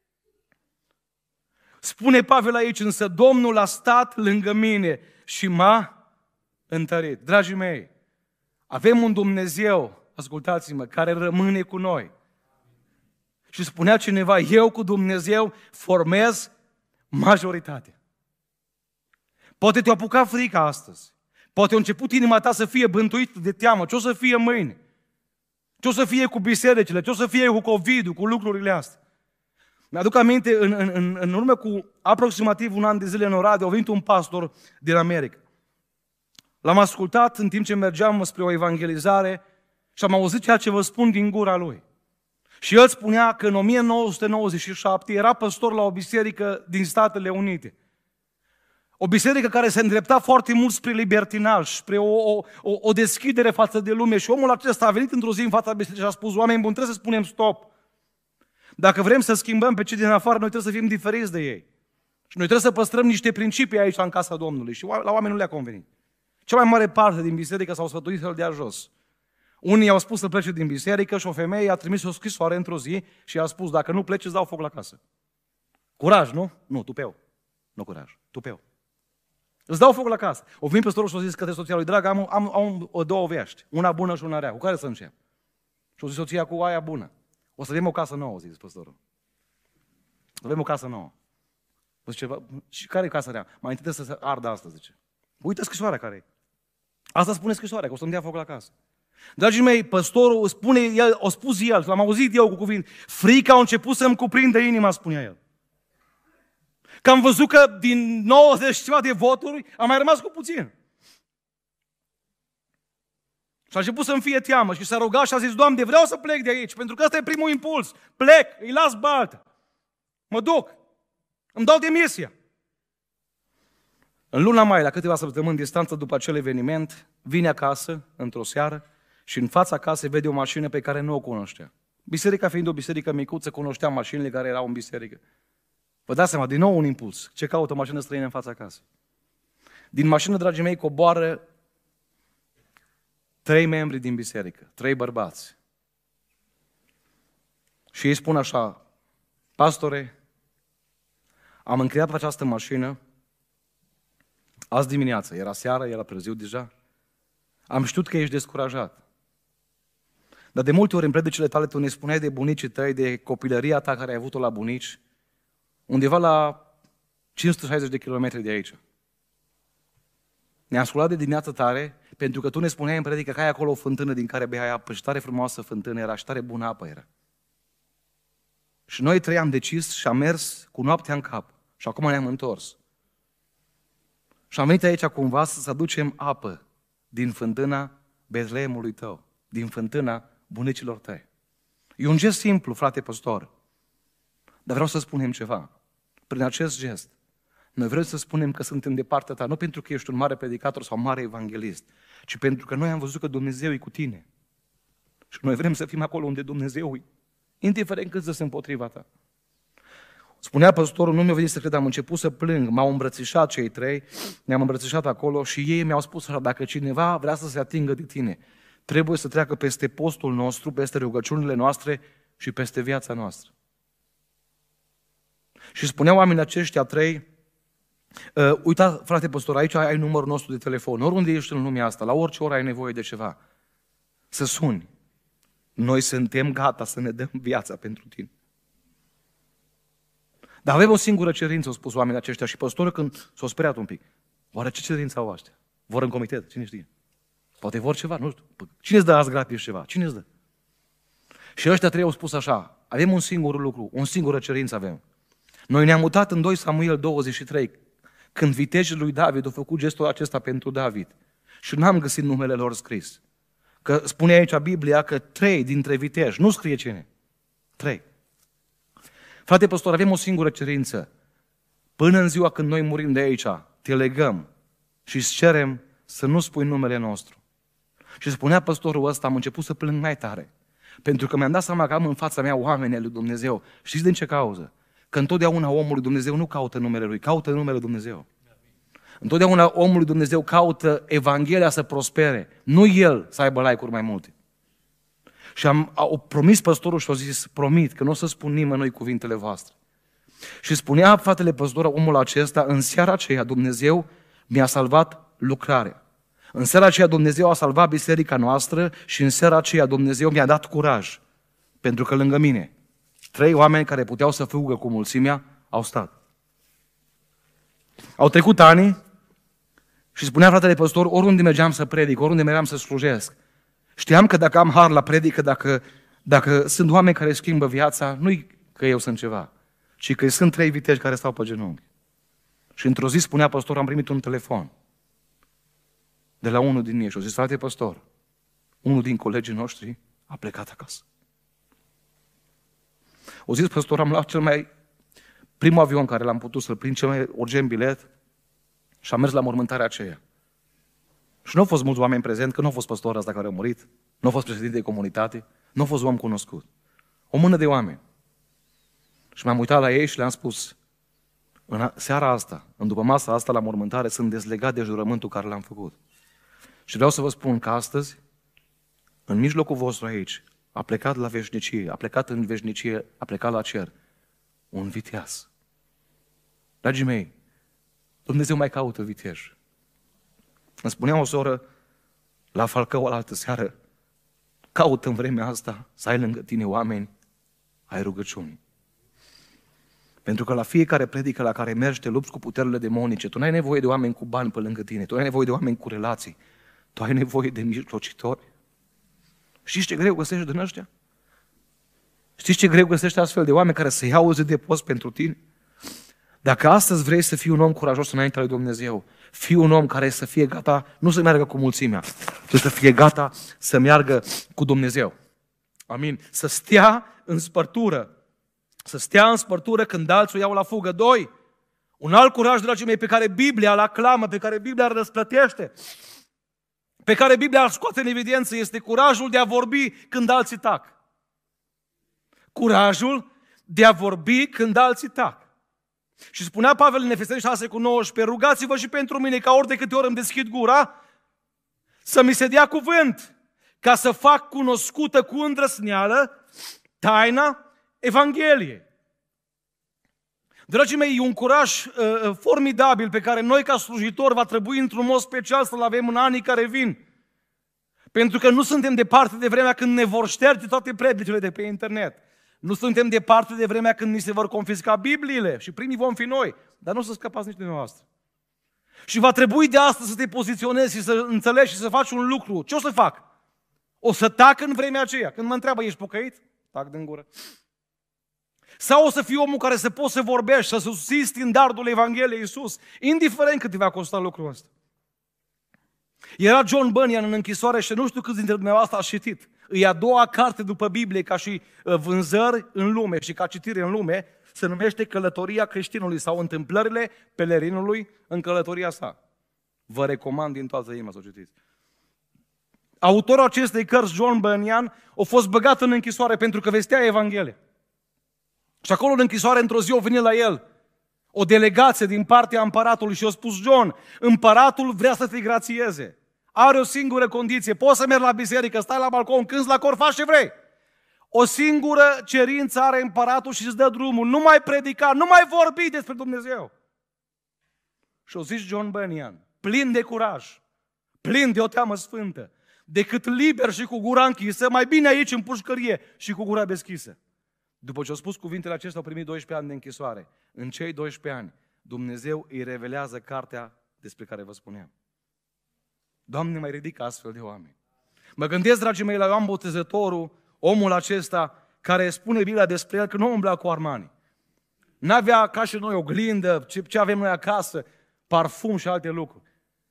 Spune Pavel aici, însă Domnul a stat lângă mine și m-a întărit. Dragii mei, avem un Dumnezeu, ascultați-mă, care rămâne cu noi. Și spunea cineva, eu cu Dumnezeu formez majoritatea. Poate te-a apucat frica astăzi. Poate a început inima ta să fie bântuită de teamă. Ce o să fie mâine? Ce o să fie cu bisericile? Ce o să fie cu COVID-ul, cu lucrurile astea? Mi-aduc aminte, în urmă cu aproximativ un an de zile în Oradea, a venit un pastor din America. L-am ascultat în timp ce mergeam spre o evangelizare și am auzit ceea ce vă spun din gura lui. Și el spunea că în 1997 era păstor la o biserică din Statele Unite. O biserică care se îndrepta foarte mult spre libertinaj, spre o deschidere față de lume. Și omul acesta a venit într-o zi în fața bisericii și a spus, oameni buni, trebuie să spunem stop. Dacă vrem să schimbăm pe cei din afară, noi trebuie să fim diferiți de ei. Și noi trebuie să păstrăm niște principii aici în casa Domnului. Și la oameni nu le-a convenit. Cea mai mare parte din biserică s-au sfătuit să-l dea jos. Unii i-au spus să plece din biserică și o femeie a trimis o scrisoare într-o zi și i-a spus, dacă nu pleci, îți dau foc la casă. Curaj, nu? Nu, tupeu. Nu curaj, tupeu. Îți dau foc la casă. O venit păstorul și a zis către soția lui, dragă, am două vești, una bună și una rea. Cu care să încep? Și a zis soția, cu aia bună. O să avem o casă nouă, zis păstorul. Avem o casă nouă. Zice, și care e casa rea? Mai întâi trebuie să ardă asta, zice. Uite scrisoarea care e. Asta spune scrisoarea, că o să-mi dea foc la casă. Dragii mei, păstorul spune, a spus el, l-am auzit eu cu cuvinte, frica a început să-mi cuprindă inima, spunea el. Că am văzut că din 90 ceva de voturi am mai rămas cu puțin. Și a început să-mi fie teamă și s-a rugat și a zis, Doamne, vreau să plec de aici, pentru că ăsta e primul impuls. Plec, îi las baltă. Mă duc, îmi dau demisia. În luna mai, la câteva săptămâni distanță după acel eveniment, vine acasă, într-o seară, și în fața casei vede o mașină pe care nu o cunoștea. Biserica fiind o biserică micuță, cunoștea mașinile care erau în biserică. Vă dați seama, din nou un impuls. Ce caută o mașină străină în fața casei? Din mașină, dragii mei, coboară 3 membri din biserică, 3 bărbați. Și ei spun așa, pastore, am închiriat pe această mașină azi dimineață, era seară, era târziu deja, am știut că ești descurajat. Dar de multe ori în predicile tale tu ne spuneai de bunicii tăi, de copilăria ta care ai avut-o la bunici, undeva la 560 de kilometri de aici. Ne-am sculat de dimineață tare, pentru că tu ne spuneai în predică că ai acolo o fântână din care beai apă și tare frumoasă fântână era și tare bună apă era. Și noi trei am decis și am mers cu noaptea în cap. Și acum ne-am întors. Și am venit aici cumva să aducem apă din fântâna Betleemului tău, din fântâna bunicilor tăi. E un gest simplu, frate păstor. Dar vreau să spunem ceva. Prin acest gest, noi vrem să spunem că suntem de partea ta, nu pentru că ești un mare predicator sau un mare evanghelist, ci pentru că noi am văzut că Dumnezeu e cu tine. Și noi vrem să fim acolo unde Dumnezeu e, indiferent cât sunt împotriva ta. Spunea păstorul, nu mi-a venit să cred, am început să plâng, m-au îmbrățișat cei trei, ne-am îmbrățișat acolo și ei mi-au spus așa, dacă cineva vrea să se atingă de tine, trebuie să treacă peste postul nostru, peste rugăciunile noastre și peste viața noastră. Și spuneau oamenii aceștia trei, uita, frate păstor, aici ai numărul nostru de telefon, oriunde ești în lumea asta, la orice oră ai nevoie de ceva, să suni. Noi suntem gata să ne dăm viața pentru tine. Dar avem o singură cerință, au spus oamenii aceștia, și păstorul când s-a speriat un pic. Oare ce cerință au ăștia? Vor în comitet, cine știe? Poate vor ceva, nu știu. Cine îți dă azi gratis ceva? Cine îți dă? Și ăștia trei au spus așa, avem un singur lucru, o singură cerință avem. Noi ne-am mutat în 2 Samuel 23, când vitejii lui David au făcut gestul acesta pentru David. Și n-am găsit numele lor scris. Că spune aici Biblia că 3 dintre viteji, nu scrie cine, 3. Frate păstor, avem o singură cerință. Până în ziua când noi murim de aici, te legăm și îți cerem să nu spui numele nostru. Și spunea păstorul ăsta, am început să plâng mai tare. Pentru că mi-am dat seama că am în fața mea oamenii lui Dumnezeu. Știți din ce cauză? Că întotdeauna omul lui Dumnezeu nu caută numele lui, caută numele lui Dumnezeu. Întotdeauna omul lui Dumnezeu caută Evanghelia să prospere, nu el să aibă like-uri mai multe. Și au promis păstorul și au zis, promit că nu o să spun nimănui cuvintele voastre. Și spunea fratele păstor, omul acesta, în seara aceea Dumnezeu mi-a salvat lucrarea. În seara aceea Dumnezeu a salvat biserica noastră și în seara aceea Dumnezeu mi-a dat curaj. Pentru că lângă mine 3 oameni care puteau să fugă cu mulțimea au stat. Au trecut ani și spunea fratele păstor, oriunde mergeam să predic, oriunde mergeam să slujesc, știam că dacă am har la predică, dacă sunt oameni care schimbă viața, nu-i că eu sunt ceva, ci că sunt 3 viteji care stau pe genunchi. Și într-o zi spunea păstor, am primit un telefon de la unul din ei și a zis, frate păstor, unul din colegii noștri a plecat acasă. O zis păstor, am luat primul avion care l-am putut să-l prind, cel mai urgent bilet și am mers la mormântarea aceea. Și nu au fost mulți oameni prezenți, că nu a fost păstorul ăsta care a murit, nu a fost președinte de comunitate, nu a fost om cunoscut. O mână de oameni. Și m-am uitat la ei și le-am spus, în seara asta, în după masa asta la mormântare, sunt dezlegat de jurământul care l-am făcut. Și vreau să vă spun că astăzi, în mijlocul vostru aici, a plecat la veșnicie, a plecat în veșnicie, a plecat la cer, un viteaz. Dragii mei, Dumnezeu mai caută vitej. Îmi spunea o soră la Falcău alaltă seară, caută în vremea asta să ai lângă tine oameni ai rugăciunii. Pentru că la fiecare predică la care mergi te lupți cu puterile demonice. Tu n-ai nevoie de oameni cu bani pe lângă tine, tu ai nevoie de oameni cu relații, tu ai nevoie de mijlocitori. Știți ce greu găsești din ăștia? Știți ce greu găsești astfel de oameni care să iau o zi de post pentru tine? Dacă astăzi vrei să fii un om curajos înaintea lui Dumnezeu, fii un om care să fie gata, nu să meargă cu mulțimea, ci să fie gata să meargă cu Dumnezeu. Amin. Să stea în spărtură. Să stea în spărtură când alții o iau la fugă. 2. Un alt curaj, dragii mei, pe care Biblia îl aclamă, pe care Biblia îl răsplătește, pe care Biblia îl scoate în evidență, este curajul de a vorbi când alții tac. Curajul de a vorbi când alții tac. Și spunea Pavel în Efeseni 6:19, rugați-vă și pentru mine ca ori de câte ori îmi deschid gura, să mi se dea cuvânt, ca să fac cunoscută cu îndrăsneală taina Evangheliei. Dragii mei, e un curaj formidabil pe care noi ca slujitori va trebui într-un mod special să-l avem în anii care vin. Pentru că nu suntem departe de vremea când ne vor șterge toate predicile de pe internet. Nu suntem departe de vremea când ni se vor confisca Bibliile și primii vom fi noi, dar nu o să scăpați nici dumneavoastră. Și va trebui de astăzi să te poziționezi și să înțelegi și să faci un lucru. Ce o să fac? O să tac în vremea aceea. Când mă întreabă, ești pocăit? Tac din gură. Sau o să fii omul care să poți să vorbești, să susții standardul Evangheliei Iisus, indiferent cât te va costa lucrul ăsta. Era John Bunyan în închisoare și nu știu câți dintre dumneavoastră ați citit. E a doua carte după Biblie ca și vânzări în lume și ca citire în lume, se numește Călătoria creștinului sau Întâmplările pelerinului în călătoria sa. Vă recomand din toată inima să o citiți. Autorul acestei cărți, John Bunyan, a fost băgat în închisoare pentru că vestea Evanghelia. Și acolo în închisoare, într-o zi, a venit la el o delegație din partea împăratului și a spus: John, împăratul vrea să te grațieze. Are o singură condiție, poți să mergi la biserică, stai la balcon, cânți la cor, faci ce vrei. O singură cerință are împăratul și îți dă drumul, nu mai predica, nu mai vorbi despre Dumnezeu. Și o zis John Bunyan, plin de curaj, plin de o teamă sfântă, decât liber și cu gura închisă, mai bine aici în pușcărie și cu gura deschisă. După ce au spus cuvintele acestea, au primit 12 ani de închisoare. În cei 12 ani, Dumnezeu îi revelează cartea despre care vă spuneam. Doamne, mai ridică astfel de oameni. Mă gândesc, dragii mei, la Ioan Botezătorul, omul acesta care spune Biblia despre el că nu umbla cu Armani. N-avea ca și noi oglindă, ce avem noi acasă, parfum și alte lucruri.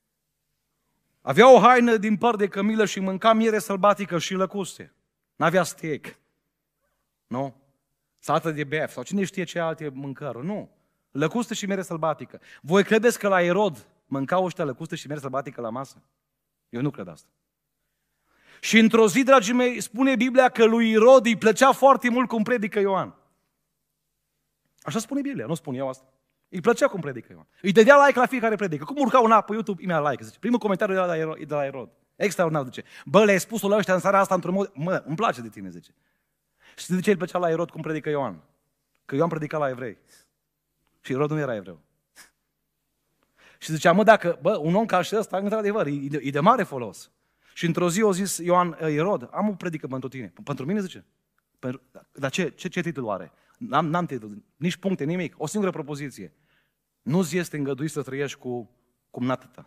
Avea o haină din păr de cămilă și mânca miere sălbatică și lăcuste. N-avea steak. Nu? Salată de bef sau cine știe ce alte mâncăruri. Nu. Lăcuste și miere sălbatică. Voi credeți că la Irod mâncau ăștia lăcuste și miere sălbatică la masă? Eu nu cred asta. Și într-o zi, dragii mei, spune Biblia că lui Irod îi plăcea foarte mult cum predică Ioan. Așa spune Biblia, nu spun eu asta. Îi plăcea cum predică Ioan. Îi dădea like la fiecare predică. Cum urca una pe YouTube, imediat like. Zice. Primul comentariu era de la Irod. Extraordinar, zice. Bă, le-ai spus-o la ăștia în seara asta într-un mod... Mă, îmi place de tine, zice. Și de ce îi plăcea la Irod cum predică Ioan? Că Ioan predica la evrei. Și Irod nu era evreu. Și zicea, mă, dacă, un om ca și ăsta, într-adevăr, e de mare folos. Și într-o zi a zis Irod, am o predică pentru tine. Pentru mine, zice? Dar ce titlu are? N-am titlu, nici puncte, nimic. O singură propoziție. Nu-ți este îngăduit să trăiești cu cumnata ta.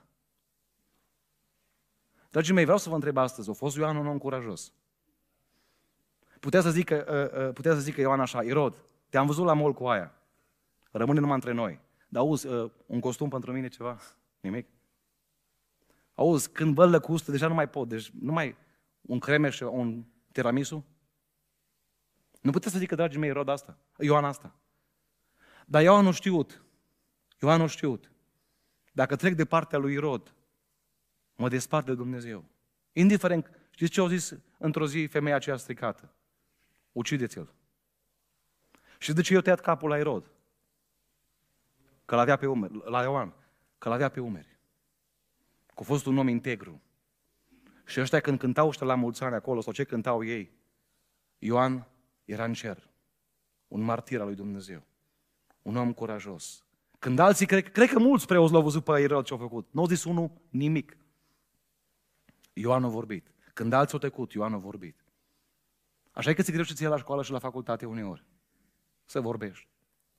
Dragii mei, vreau să vă întreb astăzi, a fost Ioan un om curajos? Putea să zică Ioan așa, Irod, te-am văzut la mall cu aia. Rămâne numai între noi. Dar auzi, un costum pentru mine ceva? Nimic. Auzi, când văd lăcuste, deja nu mai pot. Deci nu mai un creme și un tiramisu? Nu puteți să zică, dragii mei, Ioan asta. Dar Ioan nu știut. Dacă trec de partea lui Irod, mă despart de Dumnezeu. Indiferent, știți ce au zis într-o zi femeia aceea stricată? Ucideți-l. Și de ce eu tăiat capul la Irod? Că l-avea pe umeri, la Ioan, că l-avea pe umeri. Că a fost un om integru. Și ăștia când cântau ăștia la mulți ani acolo, sau ce cântau ei, Ioan era în cer. Un martir al lui Dumnezeu. Un om curajos. Când alții, cred că mulți preoți l-au văzut pe Irod ce-au făcut. Nu au zis unul nimic. Ioan a vorbit. Când alții au tăcut, Ioan a vorbit. Așa e că ți-e greu și ție la școală și la facultate uneori. Să vorbești.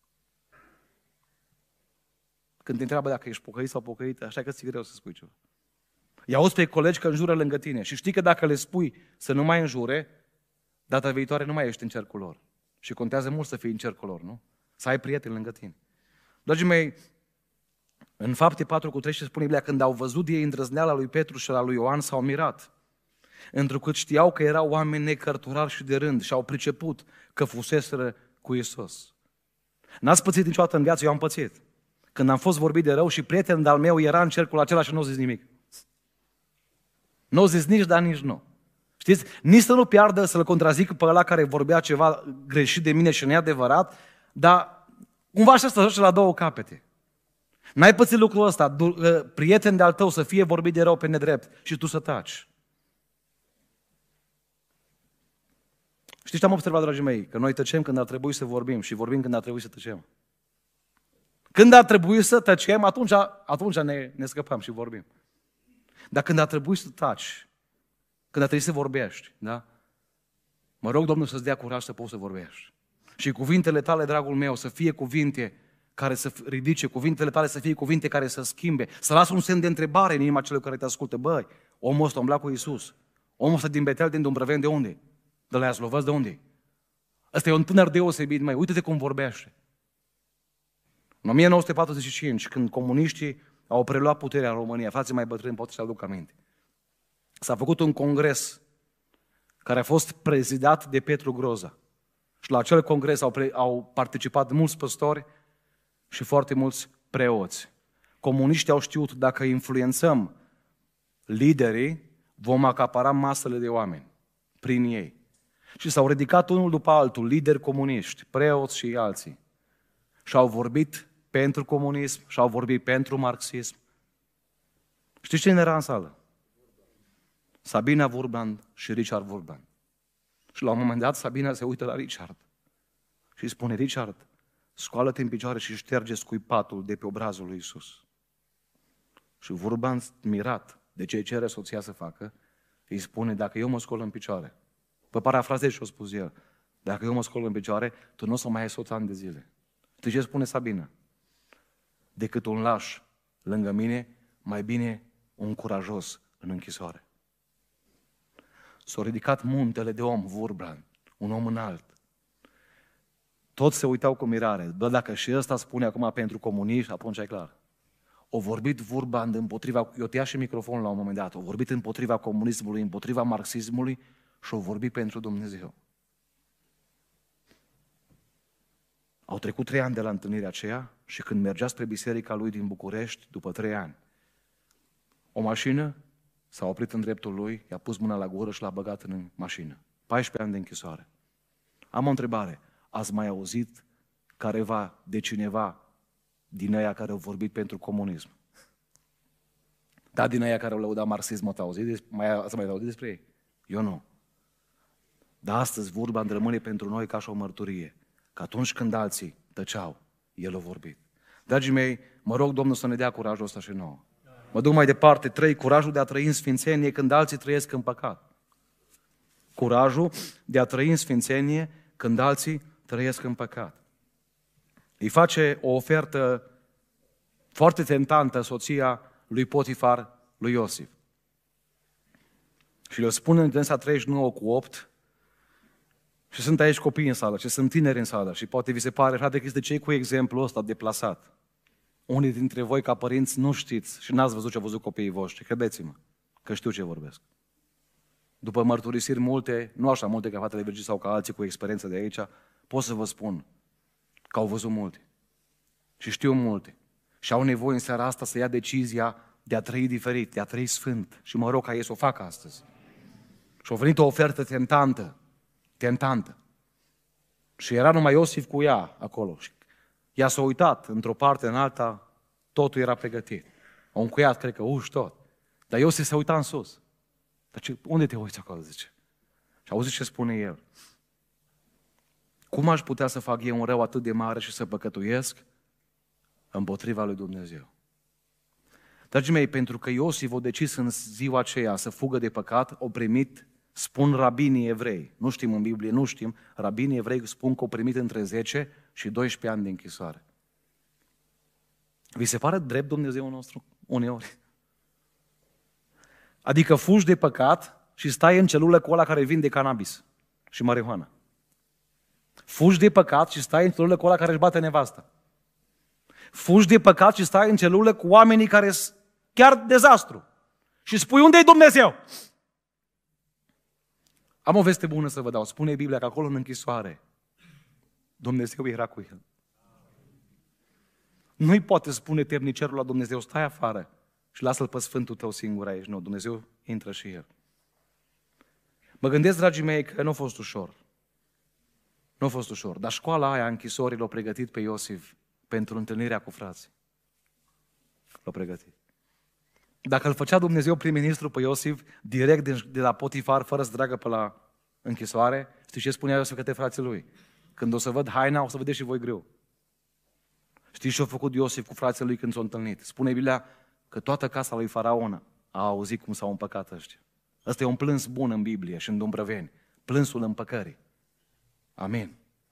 Când te întreabă dacă ești pocăit sau pocăit, așa că ți-e greu să spui ceva. I-auzi pe colegi că înjură lângă tine și știi că dacă le spui să nu mai înjure, data viitoare nu mai ești în cercul lor. Și contează mult să fii în cercul lor, nu? Să ai prieteni lângă tine. Dragii mei, în Fapte 4:13 spune Biblia, când au văzut ei îndrăzneala lui Petru și a lui Ioan, s-au mirat. Întrucât știau că erau oameni necărturari și de rând și au priceput că fuseseră cu Iisus. N-ați pățit niciodată în viață, eu am pățit. Când am fost vorbit de rău și prietenul de-al meu era în cercul acela și nu a zis nimic. Nu a zis nici da, nici nu. Știți? Nici să nu piardă să-l contrazic pe ăla care vorbea ceva greșit de mine și neadevărat, dar cumva așa să joci la două capete. N-ai pățit lucrul ăsta, prieten de-al tău să fie vorbit de rău pe nedrept și tu să taci. Știți ce am observat, dragii mei? Că noi tăcem când ar trebui să vorbim și vorbim când ar trebui să tăcem. Când ar trebui să tăcem, atunci ne scăpăm și vorbim. Dar când ar trebui să taci, când ar trebui să vorbești, da? Mă rog, Domnul, să-ți dea curaj să poți să vorbești. Și cuvintele tale, dragul meu, să fie cuvinte care să ridice, cuvintele tale să fie cuvinte care să schimbe, să lasă un semn de întrebare în inima celor care te ascultă. Băi, omul ăsta umbla cu Iisus. Omul ăsta din Betel, din Dumbrăveni, de unde? De la Iaslovăț, de unde? Ăsta e un tânăr deosebit, măi. Uite-te cum vorbește. În 1945, când comuniștii au preluat puterea în România, frații mai bătrâni pot să aduc aminte, s-a făcut un congres care a fost prezidat de Petru Groza. Și la acel congres au participat mulți păstori și foarte mulți preoți. Comuniștii au știut, dacă influențăm liderii, vom acapara masele de oameni prin ei. Și s-au ridicat unul după altul, lideri comuniști, preoți și alții. Și au vorbit pentru comunism, și au vorbit pentru marxism. Știți cine era în sală? Sabina Wurbrand și Richard Wurbrand. Și la un moment dat Sabina se uită la Richard și îi spune: Richard, scoală-te în picioare și șterge scuipatul de pe obrazul lui Iisus. Și Wurbrand, mirat de ce cere soția să facă, îi spune: dacă eu mă scol în picioare, vă parafrazez și o spus el, dacă eu mă scol în picioare, tu nu o să mai ai soț ani de zile. Știi ce spune Sabina? Decât un laș lângă mine, mai bine un curajos în închisoare. S-a ridicat muntele de om, Wurbrand, un om înalt. Toți se uitau cu mirare. Bă, dacă și ăsta spune acum pentru comuniști, atunci e clar. O vorbit Wurbrand împotriva, eu tăia și microfonul la un moment dat, o vorbit împotriva comunismului, împotriva marxismului și o vorbit pentru Dumnezeu. Au trecut 3 ani de la întâlnirea aceea și când mergea spre biserica lui din București, după 3 ani, o mașină s-a oprit în dreptul lui, i-a pus mâna la gură și l-a băgat în mașină. 14 ani de închisoare. Am o întrebare. Ați mai auzit careva de cineva din aia care au vorbit pentru comunism? Da, din aia care au lăudat marxismul, ați mai auzit despre ei? Eu nu. Dar astăzi Wurbrand rămâne pentru noi ca și o mărturie, că atunci când alții tăceau, el a vorbit. Dragii mei, mă rog Domnul să ne dea curajul ăsta și nouă. Mă duc mai departe, 3, curajul de a trăi în sfințenie când alții trăiesc în păcat. Curajul de a trăi în sfințenie când alții trăiesc în păcat. Îi face o ofertă foarte tentantă soția lui Potifar, lui Iosif. Și le spune în Genesa 39:8, și sunt aici copii în sală, și sunt tineri în sală, și poate vi se pare, frate, că este cei cu exemplul ăsta deplasat. Unii dintre voi, ca părinți, nu știți și n-ați văzut ce au văzut copiii voștri. Credeți-mă că știu ce vorbesc. După mărturisiri multe, nu așa multe ca fratele Virgil sau ca alții cu experiență de aici, pot să vă spun că au văzut multe. Și știu multe. Și au nevoie în seara asta să ia decizia de a trăi diferit, de a trăi sfânt. Și mă rog ca ei să o facă astăzi. Și a venit o ofertă tentantă. Și era numai Iosif cu ea acolo. Și ea s-a uitat într-o parte, în alta, totul era pregătit. Au încuiat, cred că, tot. Dar Iosif se uita în sus. Dar unde te uiți acolo, zice? Și auzi ce spune el. Cum aș putea să fac eu un rău atât de mare și să păcătuiesc împotriva lui Dumnezeu? Dragii mei, pentru că Iosif a decis în ziua aceea să fugă de păcat, o primit, spun rabinii evrei, nu știm în Biblie, nu știm, rabinii evrei spun că o primit între 10 și 12 ani de închisoare. Vi se pare drept Dumnezeu nostru uneori? Adică fugi de păcat și stai în celulă cu ăla care vinde cannabis și marihuana. Fugi de păcat și stai în celulă cu ăla care își bate nevasta. Fugi de păcat și stai în celulă cu oamenii care sunt chiar dezastru. Și spui, unde e Dumnezeu? Am o veste bună să vă dau. Spune Biblia că acolo în închisoare Dumnezeu era cu el. Nu-i poate spune temnicerul la Dumnezeu, stai afară și lasă-l pe Sfântul tău singur aici. Nu, Dumnezeu intră și el. Mă gândesc, dragii mei, că nu a fost ușor. Nu a fost ușor. Dar școala aia a închisorii l-a pregătit pe Iosif pentru întâlnirea cu frații. L-a pregătit. Dacă îl făcea Dumnezeu prim-ministru pe Iosif, direct de la Potifar, fără să dragă pe la închisoare, știi ce spunea Iosif către frații lui? Când o să văd haina, o să vedeți și voi greu. Știi ce a făcut Iosif cu frații lui când s-au întâlnit? Spune Biblia că toată casa lui Faraon a auzit cum s-au împăcat ăștia. Ăsta e un plâns bun în Biblie și în Dumbrăveni. Plânsul împăcării. Amin.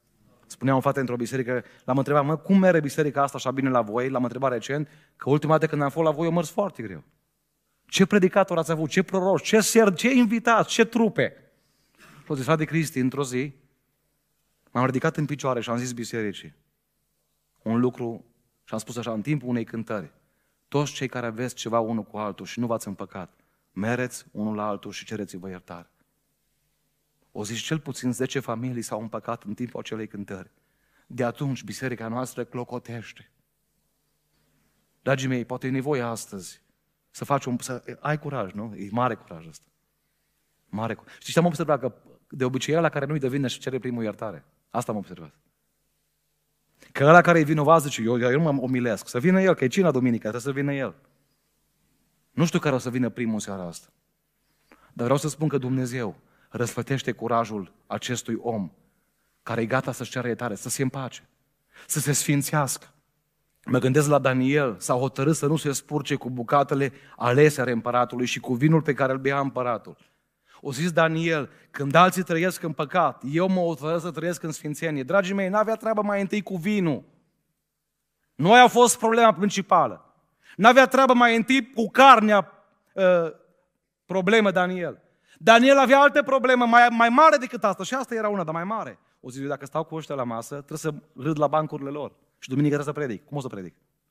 Spunea un frate într-o biserică, l-am întrebat, cum merge biserica asta așa bine la voi? L-am întrebat recent, că ultima dată când am fost la voi, eu mers foarte greu. Ce predicator ați avut, ce proroci, ce invitați, ce trupe? Și-o zis, frate Cristi, într-o zi, m-am ridicat în picioare și am zis bisericii un lucru și am spus așa, în timpul unei cântări, toți cei care aveți ceva unul cu altul și nu v-ați împăcat, mereți unul la altul și cereți-vă iertare. O zis, cel puțin 10 familii s-au împăcat în timpul acelei cântări. De atunci biserica noastră clocotește. Dragii mei, poate e nevoie astăzi să ai curaj, nu? E mare curaj ăsta. Mare curaj. Știți ce am observat? Că de obicei ăla care nu-i dă vină și cere primul iertare. Asta am observat. Că ăla care e vinovat zice, eu nu mă omilesc. Să vină el, că e cina duminică, trebuie să vină el. Nu știu care o să vină primul în seara asta. Dar vreau să spun că Dumnezeu răsfătește curajul acestui om care e gata să-și ceară iertare, să se împace, să se sfințească. Mă gândesc la Daniel, s-a hotărât să nu se spurce cu bucatele alese ale împăratului și cu vinul pe care îl bea împăratul. O zis Daniel, când alții trăiesc în păcat, eu mă hotărăsc să trăiesc în sfințenie. Dragii mei, n-avea treabă mai întâi cu vinul. Nu aia a fost problema principală. N-avea treabă mai întâi cu carnea problemă Daniel. Daniel avea alte probleme mai mare decât asta și asta era una, dar mai mare. O zi, dacă stau cu ăștia la masă, trebuie să râd la bancurile lor. Și duminică trebuie să predic. Cum o să predic?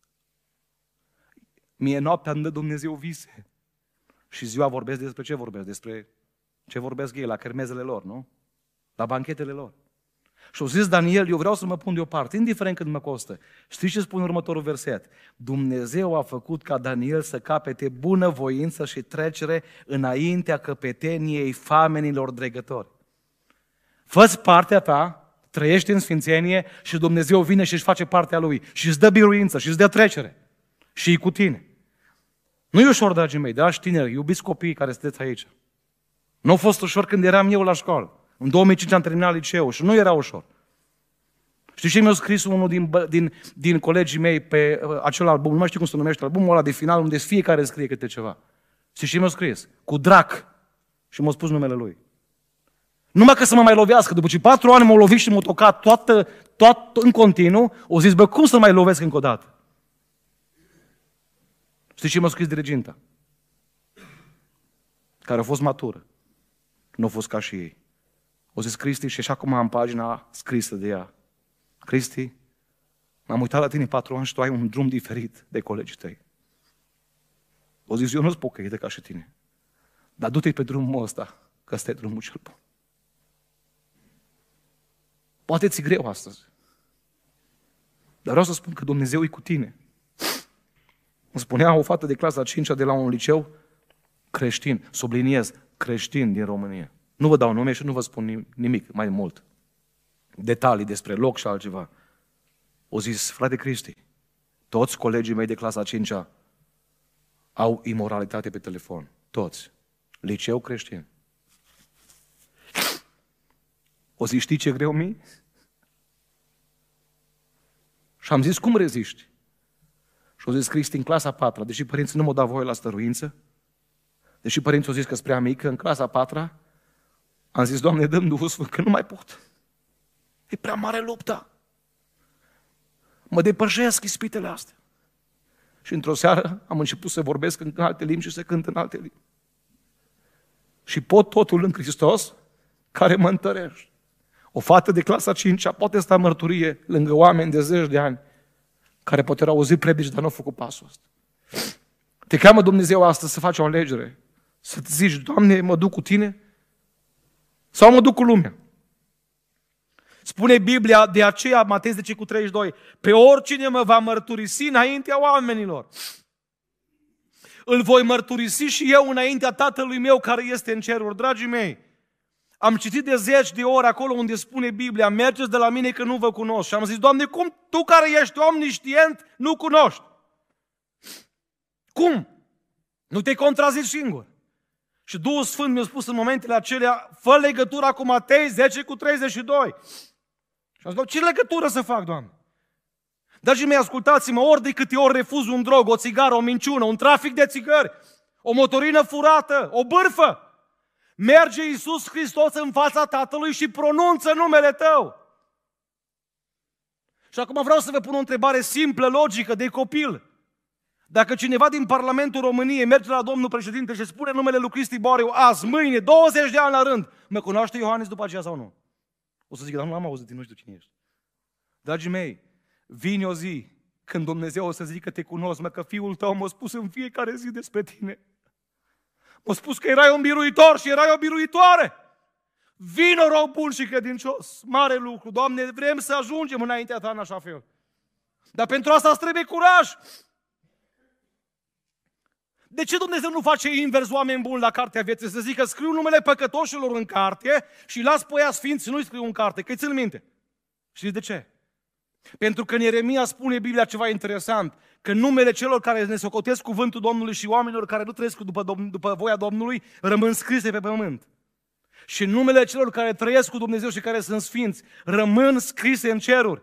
Mie noaptea îmi dă Dumnezeu vise. Și ziua vorbesc despre ce vorbesc? Despre ce vorbesc ei, la kermezele lor, nu? La banchetele lor. Și au zis Daniel, eu vreau să mă pun deoparte, indiferent cât mă costă. Știți ce spune următorul verset? Dumnezeu a făcut ca Daniel să capete bunăvoință și trecere înaintea căpeteniei famenilor dregători. Fă-ți partea ta, trăiești în sfințenie și Dumnezeu vine și își face partea Lui și îți dă biruință și îți dă trecere. Și e cu tine. Nu e ușor, dragii mei, dragi tineri, iubiți copiii care sunteți aici. Nu a fost ușor când eram eu la școală. În 2005 am terminat liceul și nu era ușor. Știi ce mi-a scris unul din colegii mei pe acel album, nu mai știu cum se numește, albumul ăla de final, unde fiecare scrie câte ceva. Știi ce mi-a scris? Cu drac. Și m-a spus numele lui. Numai că să mă mai lovească, după ce 4 ani m-au lovit și m-au tocat tot în continuu, o zis, bă, cum să mai lovesc încă o dată? Știi ce mi-a scris diriginta? Care a fost matură. Nu a fost ca și ei. O zis Cristi și așa cum am pagina scrisă de ea. Cristi, m-am uitat la tine 4 ani și tu ai un drum diferit de colegii tăi. O zis, eu nu-s pocăită ca și tine. Dar du-te pe drumul ăsta, că ăsta e drumul cel bun. Poate ți-e greu astăzi. Dar vreau să spun că Dumnezeu e cu tine. Îmi spunea o fată de clasa 5-a de la un liceu creștin, subliniez, creștin din România. Nu vă dau nume și nu vă spun nimic mai mult. Detalii despre loc și altceva. O zis, frate Cristi, toți colegii mei de clasa 5-a au imoralitate pe telefon. Toți. Liceu creștin. O zis, știi ce greu mie? Și am zis, cum reziști? Și au zis, Cristi, în clasa 4-a, deși părinții nu m-au dat voie la stăruință, deși părinții au zis că-s prea mică, în clasa 4-a, am zis, Doamne, dă-mi Duhul Sfânt, că nu mai pot. E prea mare lupta. Mă depășesc ispitele astea. Și într-o seară am început să vorbesc în alte limbi și să cânt în alte limbi. Și pot totul în Hristos care mă întărește. O fată de clasa 5-a poate sta mărturie lângă oameni de 10 de ani care poate au auzit predici, dar nu au făcut pasul ăsta. Te cheamă Dumnezeu astăzi să faci o alegere. Să te zici, Doamne, mă duc cu tine sau mă duc cu lumea? Spune Biblia, de aceea, Matei 10:32, pe oricine mă va mărturisi înaintea oamenilor, îl voi mărturisi și eu înaintea Tatălui meu care este în ceruri. Dragii mei, am citit de 10 de ori acolo unde spune Biblia, mergeți de la mine că nu vă cunosc. Și am zis, Doamne, cum Tu care ești omniștient nu cunoști? Cum? Nu te contrazici singur. Și Duhul Sfânt mi-a spus în momentele acelea, fă legătura cu Matei 10:32. Și am zis, ce legătură să fac, Doamne? Dragii mei, ascultați-mă, ori de câte ori refuz un drog, o țigară, o minciună, un trafic de țigări, o motorină furată, o bârfă, merge Iisus Hristos în fața Tatălui și pronunță numele tău. Și acum vreau să vă pun o întrebare simplă, logică, de copil. Dacă cineva din Parlamentul României merge la domnul președinte și spune numele lui Cristi Boariu azi, mâine, 20 de ani la rând, mă cunoaște Iohannis după aceea sau nu? O să zic, dar nu am auzit, nu știu cine ești. Dragii mei, vine o zi când Dumnezeu o să zică că te cunosc, mă, că fiul tău m-a spus în fiecare zi despre tine. M-a spus că erai un biruitor și erai o biruitoare. Vino, rob bun și credincios, mare lucru. Doamne, vrem să ajungem înaintea ta în așa fel. Dar pentru asta îți trebuie curaj. De ce Dumnezeu nu face invers, oameni buni, la cartea vieții? Să zică, scriu numele păcătoșilor în carte și las pe ea sfinți, nu-i scriu în carte, că-i țin minte. Știți de ce? Pentru că în Ieremia spune Biblia ceva interesant, că numele celor care ne socotesc cuvântul Domnului și oamenilor care nu trăiesc după voia Domnului rămân scrise pe pământ. Și numele celor care trăiesc cu Dumnezeu și care sunt sfinți rămân scrise în ceruri.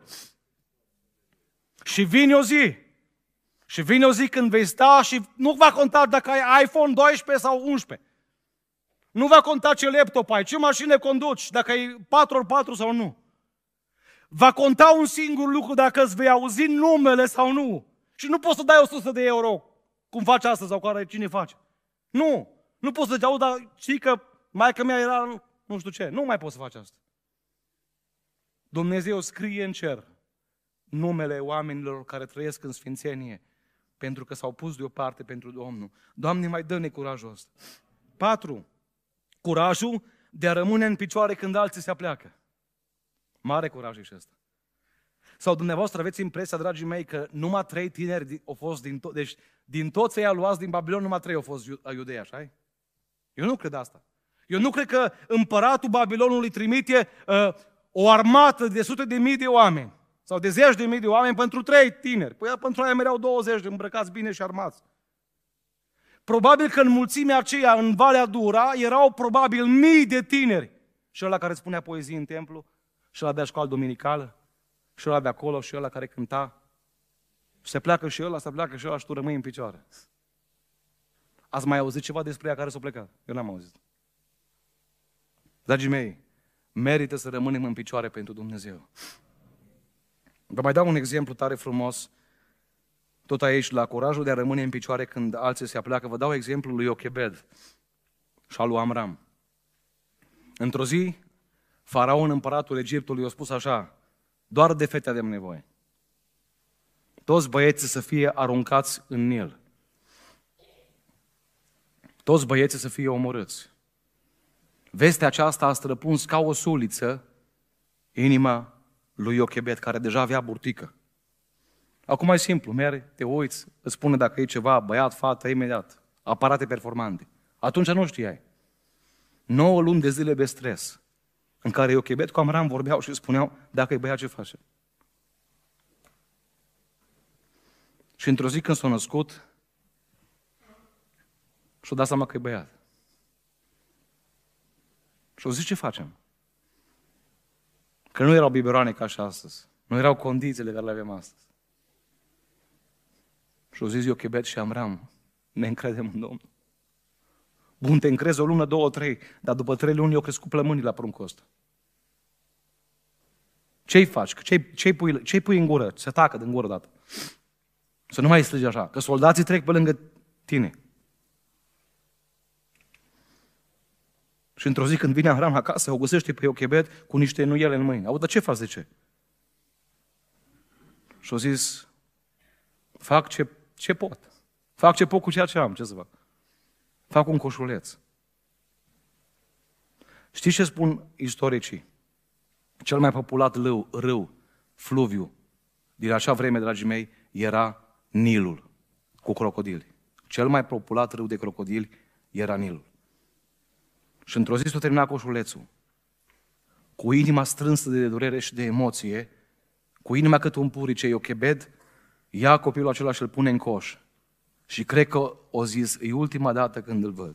Și vine o zi când vei sta și nu va conta dacă ai iPhone 12 sau 11. Nu va conta ce laptop ai, ce mașină conduci, dacă ai 4x4 sau nu. Va conta un singur lucru dacă îți vei auzi numele sau nu. Și nu poți să dai 100 de euro, cum faci asta sau care cine face. Nu poți să-ți auzi, dar știi că maica mea era nu știu ce. Nu mai poți să faci asta. Dumnezeu scrie în cer numele oamenilor care trăiesc în sfințenie, pentru că s-au pus deoparte pentru Domnul. Doamne, mai dă-ne curajul ăsta. 4. Curajul de a rămâne în picioare când alții se apleacă. Mare curaj e și ăsta. Sau dumneavoastră aveți impresia, dragii mei, că numai 3 tineri au fost deci din toți ei luați din Babilon, numai 3 au fost iudei, așa? Eu nu cred asta. Eu nu cred că împăratul Babilonului trimite o armată de sute de mii de oameni sau de zeci de mii de oameni pentru 3 tineri. Păi pentru aia mereau 20 îmbrăcați bine și armați. Probabil că în mulțimea aceea, în Valea Dura, erau probabil mii de tineri. Și ăla care spunea poezii în templu, și ăla de școală dominicală, și ăla de acolo, și ăla care cânta. Se pleacă și ăla și tu rămâi în picioare. Ați mai auzit ceva despre ea care s-a plecat? Eu n-am auzit. Dragii mei, merită să rămânem în picioare pentru Dumnezeu. Vă mai dau un exemplu tare frumos, tot aici, la curajul de a rămâne în picioare când alții se apleacă. Vă dau exemplul lui Iochebed și al lui Amram. Într-o zi, Faraon, împăratul Egiptului, a spus așa, doar de fete avem nevoie. Toți băieții să fie aruncați în Nil. Toți băieții să fie omorâți. Vestea aceasta a străpuns ca o suliță inima lui Iochebed, care deja avea burtică. Acum e simplu, mergi, te uiți, îți spune dacă e ceva, băiat, fată, imediat, aparate performante. Atunci nu știai. 9 luni de zile de stres, în care Iochebed cu Amram vorbeau și spuneau, dacă e băiat, ce face? Și într-o zi când s-a născut, și-o dat seama că e băiat. Și-o zis, ce facem? Că nu erau biberoane ca și astăzi. Nu erau condițiile care le avem astăzi. Și-o zis Iochebed și Amram, ne încredem în Domnul. Bun, te încrezi o lună, 2, 3, dar după 3 luni eu crescut plămânii la pruncul ăsta. Ce-i faci? Ce-i pui în gură? Se tacă din gură dată. Să nu mai strigi așa, că soldații trec pe lângă tine. Și într-o zi când vine Amram acasă, o găsește pe Iochebed cu niște nuiele în mâini. Auzi, dar ce faci, de ce? Și-o zis, fac ce pot. Fac ce pot cu ceea ce am, ce să fac? Fac un coșuleț. Știți ce spun istoricii? Cel mai populat râu, fluviu, din acea vreme, dragii mei, era Nilul, cu crocodili. Cel mai populat râu de crocodili era Nilul. Și într-o zi s-a terminat coșulețul. Cu inima strânsă de durere și de emoție, cu inima cât un purice, Iochebed ia copilul acela și îl pune în coș. Și cred că o zis, e ultima dată când îl văd.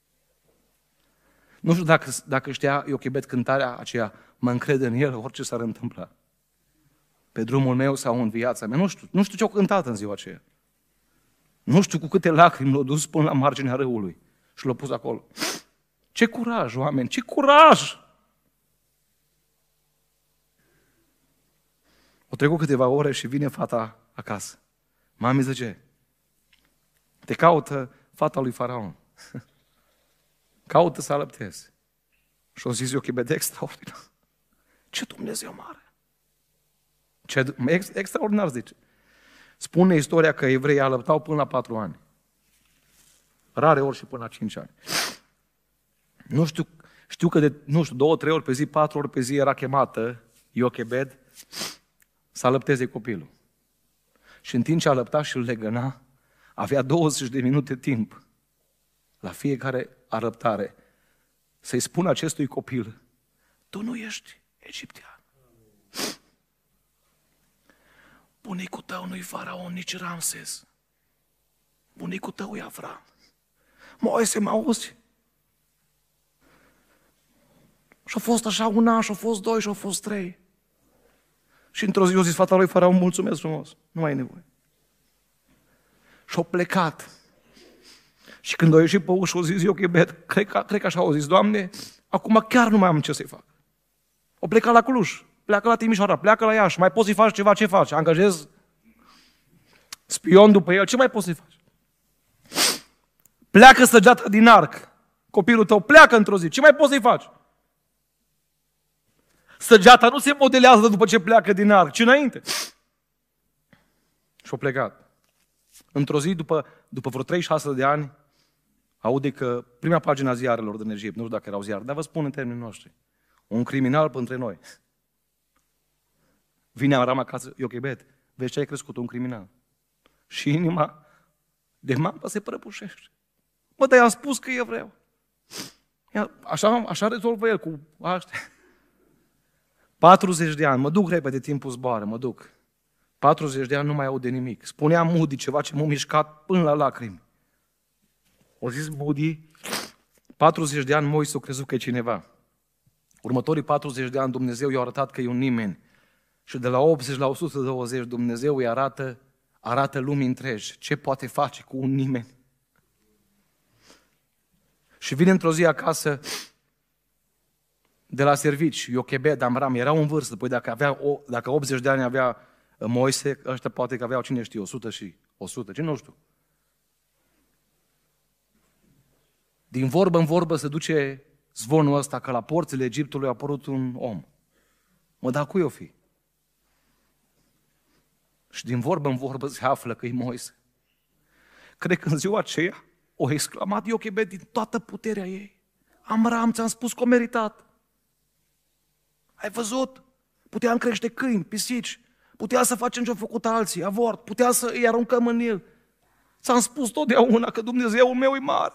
Nu știu dacă știa Iochebed cântarea aceea, mă încred în el, orice s-ar întâmpla. Pe drumul meu sau în viața mea. Nu știu ce-o cântat în ziua aceea. Nu știu cu câte lacrimi l-a dus până la marginea râului și l-a pus acolo. Ce curaj, oameni, ce curaj! Au trecut câteva ore și vine fata acasă. Mami zice, te caută fata lui Faraon. Caută să alăptezi. Și au zis Iochebed, extraordinar. Ce Dumnezeu mare! Ce extraordinar, zice. Spune istoria că evreii alăptau până la 4 ani. Rare ori și până la 5 ani. Știu că de 2-3 ori pe zi, 4 ori pe zi era chemată Iochebed să alăpteze copilul. Și în timp ce alăpta și îl legăna, avea 20 de minute timp la fiecare alăptare să-i spună acestui copil, tu nu ești egiptean. Bunicul tău nu-i Faraon, nici Ramses. Bunicul tău e Avram. Moise, mă auzi? Și-a fost așa 1 an, și-a fost 2, și-a fost 3. Și într-o zi a zis fata lui Faraon, mulțumesc frumos, nu mai e nevoie. Și-a plecat. Și când a ieșit pe ușă, a zis Iochebed, cred că așa a zis, Doamne, acum chiar nu mai am ce să-i fac. O plecat la Cluj, pleacă la Timișoara, pleacă la Iași, mai poți să-i faci ceva, ce faci? Angajezi spion după el, ce mai poți să-i faci? Pleacă săgeata din arc, copilul tău pleacă într-o zi, ce mai poți să-i faci? Săgeata nu se modelează după ce pleacă din arc, ci înainte. Și-a plecat. Într-o zi, după vreo 36 de ani, aude că prima pagina ziarelor din Egipt, nu știu dacă erau ziare, dar vă spun în termenii noștri, un criminal între noi. Vine Aram acasă, Iochebed, vezi ce ai crescut, un criminal. Și inima de mamă se prăbușește. Mă, dar i-am spus că e evreu. Așa rezolvă el cu aștia. 40 de ani, mă duc repede, timpul zboară, mă duc. 40 de ani nu mai aude nimic. Spunea Moody ceva ce m-a mișcat până la lacrimi. O zis Moody, 40 de ani Moise a crezut că e cineva. Următorii 40 de ani Dumnezeu i-a arătat că e un nimeni. Și de la 80 la 120 Dumnezeu îi arată lumii întregi ce poate face cu un nimeni. Și vine într-o zi acasă de la servici, Iochebed, Amram, erau în vârstă, păi dacă 80 de ani avea Moise, ăștia poate că aveau, cine știe, 100 și 100, ce nu știu. Din vorbă în vorbă se duce zvonul ăsta că la porțile Egiptului a apărut un om. Mă, dar cui o fi? Și din vorbă în vorbă se află că e Moise. Cred că în ziua aceea o exclamat Iochebed din toată puterea ei. Amram, ți-am spus că o meritat. Ai văzut? Puteam crește câini, pisici, putea să facem ce-au făcut alții, avort, putea să îi aruncăm în el. Ți-am spus totdeauna că Dumnezeul meu e mare.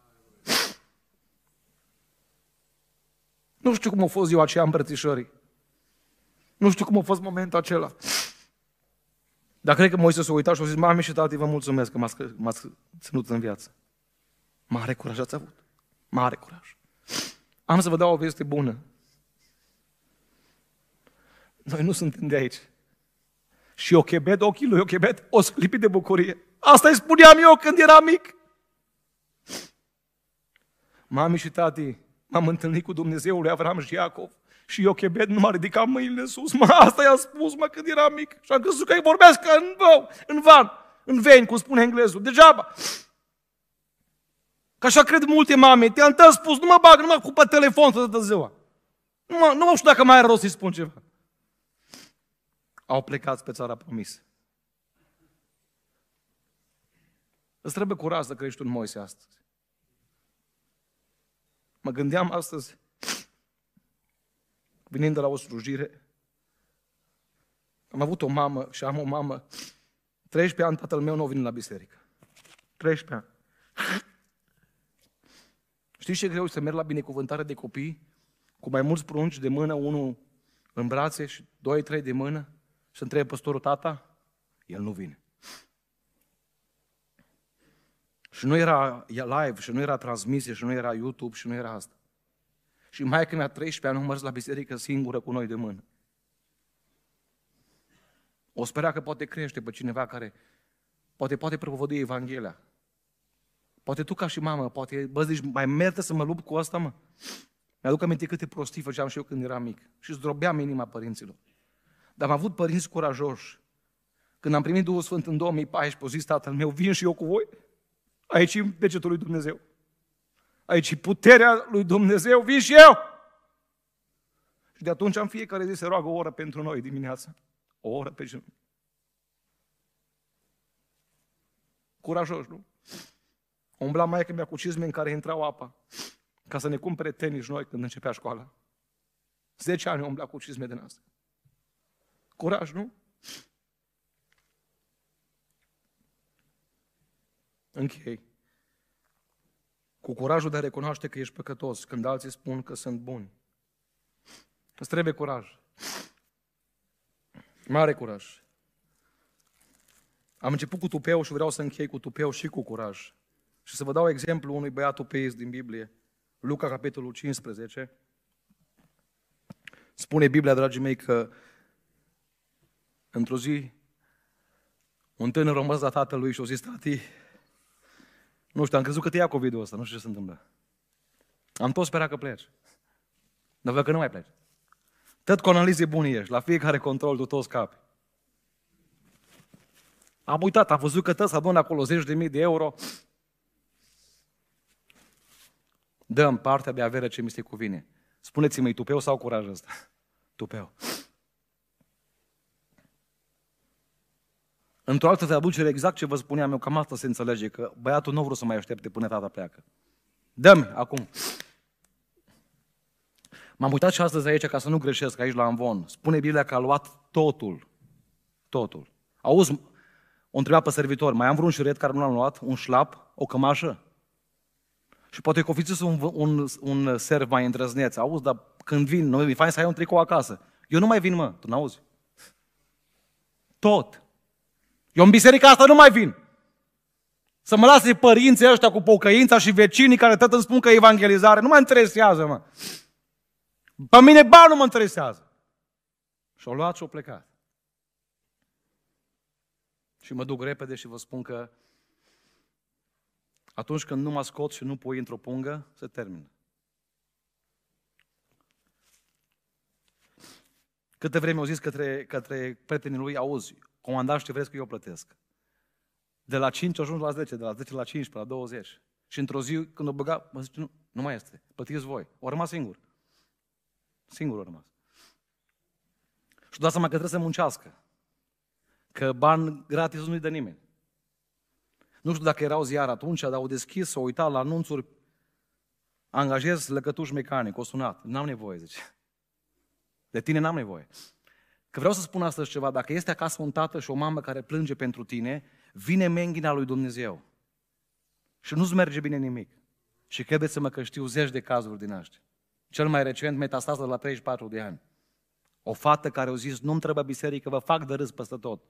Nu știu cum a fost ziua aceea îmbrățișării. Nu știu cum a fost momentul acela. Dar cred că Moise s-a uitat și a zis, mami și tati, vă mulțumesc că m-ați ținut în viață. Mare curaj ați avut. Mare curaj. Am să vă dau o veste bună. Noi nu suntem de aici. Și Iochebed, ochii lui Iochebed, o sclipit de bucurie. Asta îi spuneam eu când eram mic. Mami și tati, m-am întâlnit cu Dumnezeul lui Avram și Iacov. Și Iochebed nu m-a ridicat mâinile sus. Asta i-a spus, când eram mic. Și am crezut că îi vorbesc în vain, cum spune englezul. Degeaba. Că așa cred multe mame. Te-am spus, nu mă bag, nu mă cu pe telefon toată ziua. Nu știu dacă mai are rost să-i spun ceva. Au plecat pe țara promisă. Îți trebuie curaj să crești un Moise astăzi. Mă gândeam astăzi, venind de la o slujire, am avut o mamă și am o mamă, 13 ani tatăl meu nu a venit la biserică. 13 ani. Știți ce greu să merg la binecuvântare de copii, cu mai mulți prunci de mână, unul în brațe și 2-3 de mână, și întrebe păstorul tata? El nu vine. Și nu era live, și nu era transmisie, și nu era YouTube, și nu era asta. Și maică mea 13 ani a mers la biserică singură cu noi de mână. O sperea că poate crește pe cineva care poate propovădui Evanghelia. Poate tu ca și mamă, poate, zici, mai merită să mă lupt cu asta, mă? Mi-aduc aminte câte prostii făceam și eu când eram mic. Și zdrobeam inima părinților. Dar am avut părinți curajoși. Când am primit Duhul Sfânt în 2014, a zis tatăl meu, vin și eu cu voi? Aici e degetul lui Dumnezeu. Aici e puterea lui Dumnezeu, vin și eu! Și de atunci în fiecare zi se roagă o oră pentru noi dimineața. O oră pe zi. Curajos, nu? Umbla maică mea cu cizme în care intrau apa, ca să ne cumpere tenis noi când începea școala. 10 ani umbla cu cizme din asta. Curaj, nu? Închei. Cu curajul de a recunoaște că ești păcătos, când alții spun că sunt buni. Îți trebuie curaj. Mare curaj. Am început cu tupeu și vreau să închei cu tupeu și cu curaj. Și să vă dau exemplu unui băiat tupeist din Biblie. Luca, capitolul 15. Spune Biblia, dragii mei, că într-o zi un tânăr a rămas la tatălui și a zis, tati, nu știu, am crezut că te ia COVID-ul ăsta, nu știu ce se întâmplă. Am tot sperat că pleci. Dar văd că nu mai pleci. Tot cu analize bune ești, la fiecare control tu tot scapi. Am uitat, am văzut că tot se adună acolo 10.000 de euro. Dăm partea de avere ce mi se cuvine. Spuneți-mi, tupeu sau curaj ăsta? Tupeu. Într-o altă traducere, exact ce vă spuneam eu, cam asta se înțelege, că băiatul nu vreau să mai aștepte până tata pleacă. Dă-mi, acum. M-am uitat și astăzi aici, ca să nu greșesc, aici la Amvon. Spune Biblia că a luat totul. Totul. Auzi, o întreba pe servitor, mai am vreun șuret care nu l-am luat? Un șlap? O cămașă? Și poate că o fiți un serv mai îndrăzneț. Auzi, dar când vin, nu e fain să ai un tricou acasă. Eu nu mai vin, mă, tu n-auzi? Tot. Eu în biserica asta nu mai vin. Să mă lase părinții ăștia cu pocăința și vecinii care tot îmi spun că e evangelizare. Nu mă interesează, mă. Pe mine bani nu mă interesează. Și-o luat și-o plecat. Și mă duc repede și vă spun că atunci când nu mă scot și nu pui într-o pungă, se termină. Câte vreme au zis către prietenii lui, auzi, comandați ce vreți că eu plătesc. De la 5 ajung la 10, de la 10 la 15, la 20. Și într-o zi, când o băga, mă zice, nu mai este, plătiți voi. O rămas singur. Singur o rămas. Și dați seama că trebuie să muncească. Că bani gratis nu-i dă nimeni. Nu știu dacă erau ziar atunci, dar au deschis, s-au uitat la anunțuri, angajez lăcătuș mecanic, o sunat. N-am nevoie, zice. De tine n-am nevoie. Că vreau să spun astăzi ceva, dacă este acasă un tată și o mamă care plânge pentru tine, vine menghina lui Dumnezeu. Și nu-ți merge bine nimic. Și credeți-mă că știu zeci de cazuri din astea. Cel mai recent, metastază la 34 de ani. O fată care a zis, nu-mi trebuie biserică, vă fac de râs peste tot.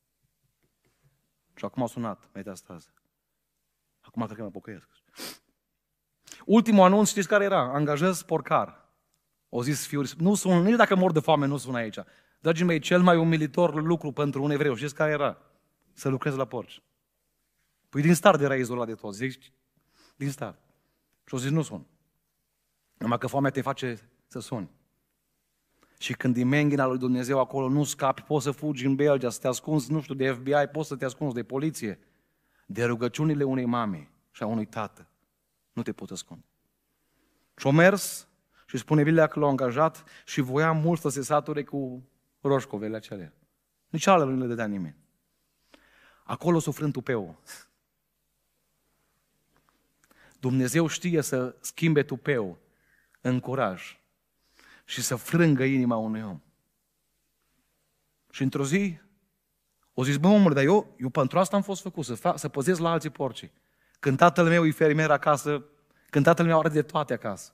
Și acum a sunat metastază. Acum cred că mă pocăiesc. Ultimul anunț, știți care era? Angajez porcar. O zis fiul, nu sun, nici dacă mor de foame, nu sun aici. Dragii mei, cel mai umilitor lucru pentru un evreu, știți care era? Să lucrezi la porci. Păi din start era izolat de toți, zici? Din start. Și o zis, nu sun. Numai că foamea te face să suni. Și când din menghina lui Dumnezeu acolo nu scapi, poți să fugi în Belgia, să te ascunzi, nu știu, de FBI, poți să te ascunzi de poliție, de rugăciunile unei mame și a unui tată. Nu te poți ascunde. Și-o mers și spune Biblia că l-a angajat și voia mult să se sature cu roșcovele acelea. Nici alea nu le dădea nimeni. Acolo sufrând tupeu. Dumnezeu știe să schimbe tupeu în curaj și să frângă inima unui om. Și într-o zi o zis, bă, omule, dar eu pentru asta am fost făcut, să păzesc la alții porcii. Când tatăl meu e fermier acasă, când tatăl meu are de toate acasă.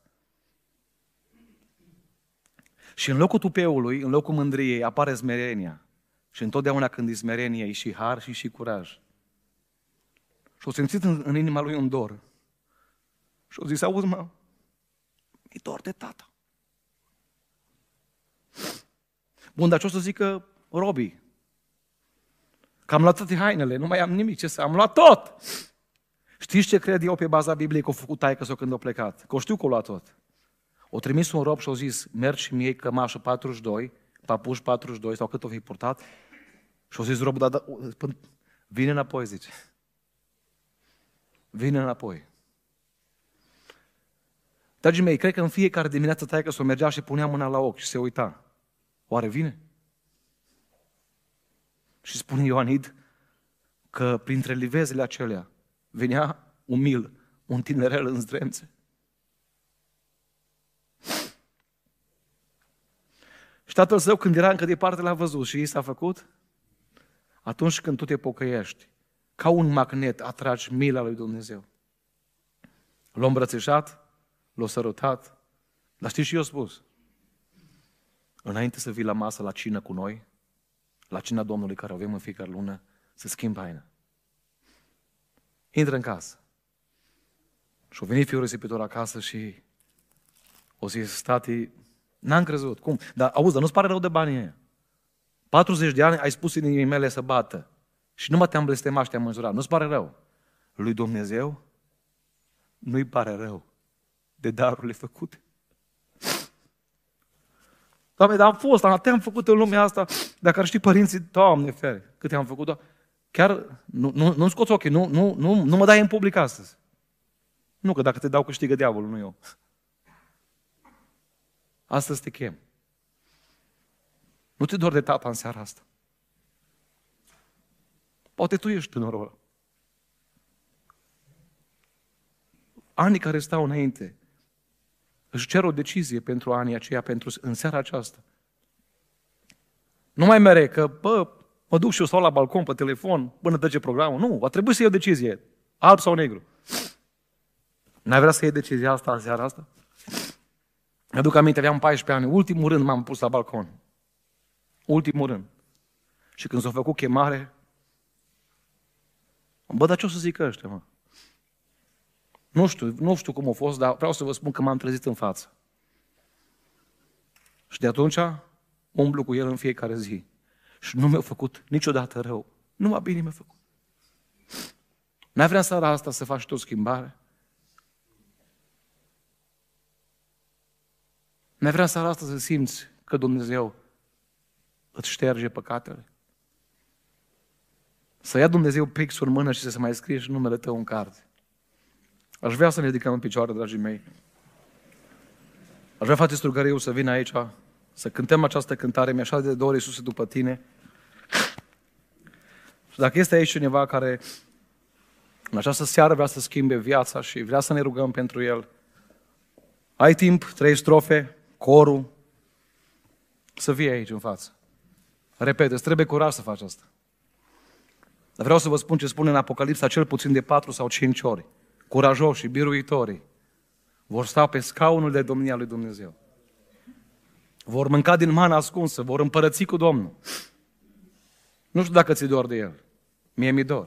Și în locul tupeului, în locul mândriei, apare smerenia. Și întotdeauna când e smerenie, e și har și curaj. Și-o simțit în inima lui un dor. Și-o zis, auzi, mă, mi-e dor de tata. Bun, dar ce o să zică Robi? Că am luat toate hainele, nu mai am nimic, ce să am luat tot! Știți ce cred eu pe baza Bibliei că a făcut taică-s-o când a plecat? Că o știu că o luat tot. O trimis un rob și o zis, mergi și mi iei cămașă 42, papuși 42 sau cât o fi purtat, și o zis robul, da, vine înapoi, zice. Vine înapoi. Dragii mei, cred că în fiecare dimineață taică-s-o mergea și punea mâna la ochi și se uita. Oare vine? Și spune Ioanid că printre livezele acelea venea umil un tinerel în zdrențe. Și tatăl său, când era încă departe, l-a văzut și i s-a făcut. Atunci când tu te pocăiești, ca un magnet atragi mila lui Dumnezeu. L-a îmbrățișat, l-a sărutat, dar știi și eu spus, înainte să vii la masă, la cină cu noi, la cina Domnului care o avem în fiecare lună, să schimbi haina. Intră în casă. Și a venit fiul risipitor acasă și o zis, tati, n-am crezut. Cum? Dar auzi, nu-ți pare rău de banii ăia? 40 de ani ai spus inimii mele să bată și numai te-am blestemat și te-am înjurat. Nu-ți pare rău? Lui Dumnezeu nu-i pare rău de darurile făcute. Doamne, dar te-am făcut în lumea asta, dacă ar ști părinții, Doamne fere, câte am făcut, chiar nu-mi scoți ochii, nu mă dai în public astăzi. Nu, că dacă te dau câștigă diavolul, nu eu. Astăzi te chem. Nu te dor de tata în seara asta. Poate tu ești tânărul ăla. Anii care stau înainte își cer o decizie pentru anii aceia, în seara aceasta. Nu mai mere că, mă duc și eu stau la balcon pe telefon până trece programul. Nu, va trebui să iei o decizie, alb sau negru. N-ai vrea să iei decizia asta în seara asta? Mi-aduc aminte, aveam 14 ani, ultimul rând m-am pus la balcon. Ultimul rând. Și când s-a făcut chemare, dar ce o să zică ăștia, mă? Nu știu cum a fost, dar vreau să vă spun că m-am trezit în față. Și de atunci umblu cu el în fiecare zi. Și nu mi-a făcut niciodată rău. Numai bine mi-a făcut. N-ai vrea seara asta să faci tot schimbare? N-ai vrea seara asta să simți că Dumnezeu îți șterge păcatele? Să ia Dumnezeu pixul în mână și să se mai scrie și numele tău în carte. Aș vrea să ne ridicăm în picioare, dragii mei. Aș vrea, frate Strugăriu, să vină aici, să cântăm această cântare, mi-așa de dor, Iisuse, după tine. Și dacă este aici cineva care în această seară vrea să schimbe viața și vrea să ne rugăm pentru el, ai timp, 3 strofe, corul, să vii aici în față. Repet, îți trebuie curaj să faci asta. Dar vreau să vă spun ce spune în Apocalipsa cel puțin de 4 sau 5 ori. Curajoșii, biruitorii vor sta pe scaunul de domnia lui Dumnezeu. Vor mânca din mana ascunsă, vor împărăți cu Domnul. Nu știu dacă ți-e dor de El. Mie mi-e dor.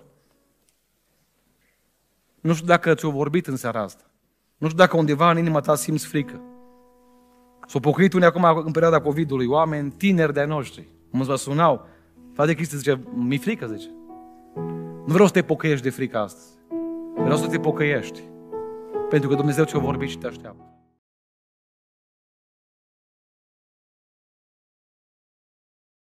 Nu știu dacă ți-o vorbit în seara asta. Nu știu dacă undeva în inima ta simți frică. S-au pocăit unii acum în perioada COVID-ului, oameni tineri de-ai noștri. Mulți vă sunau. Frate Cristi zice, mi-e frică, zice. Nu vreau să te pocăiești de frică astăzi. Vreau să te pocăiești. Pentru că Dumnezeu ți-a vorbit și te așteaptă.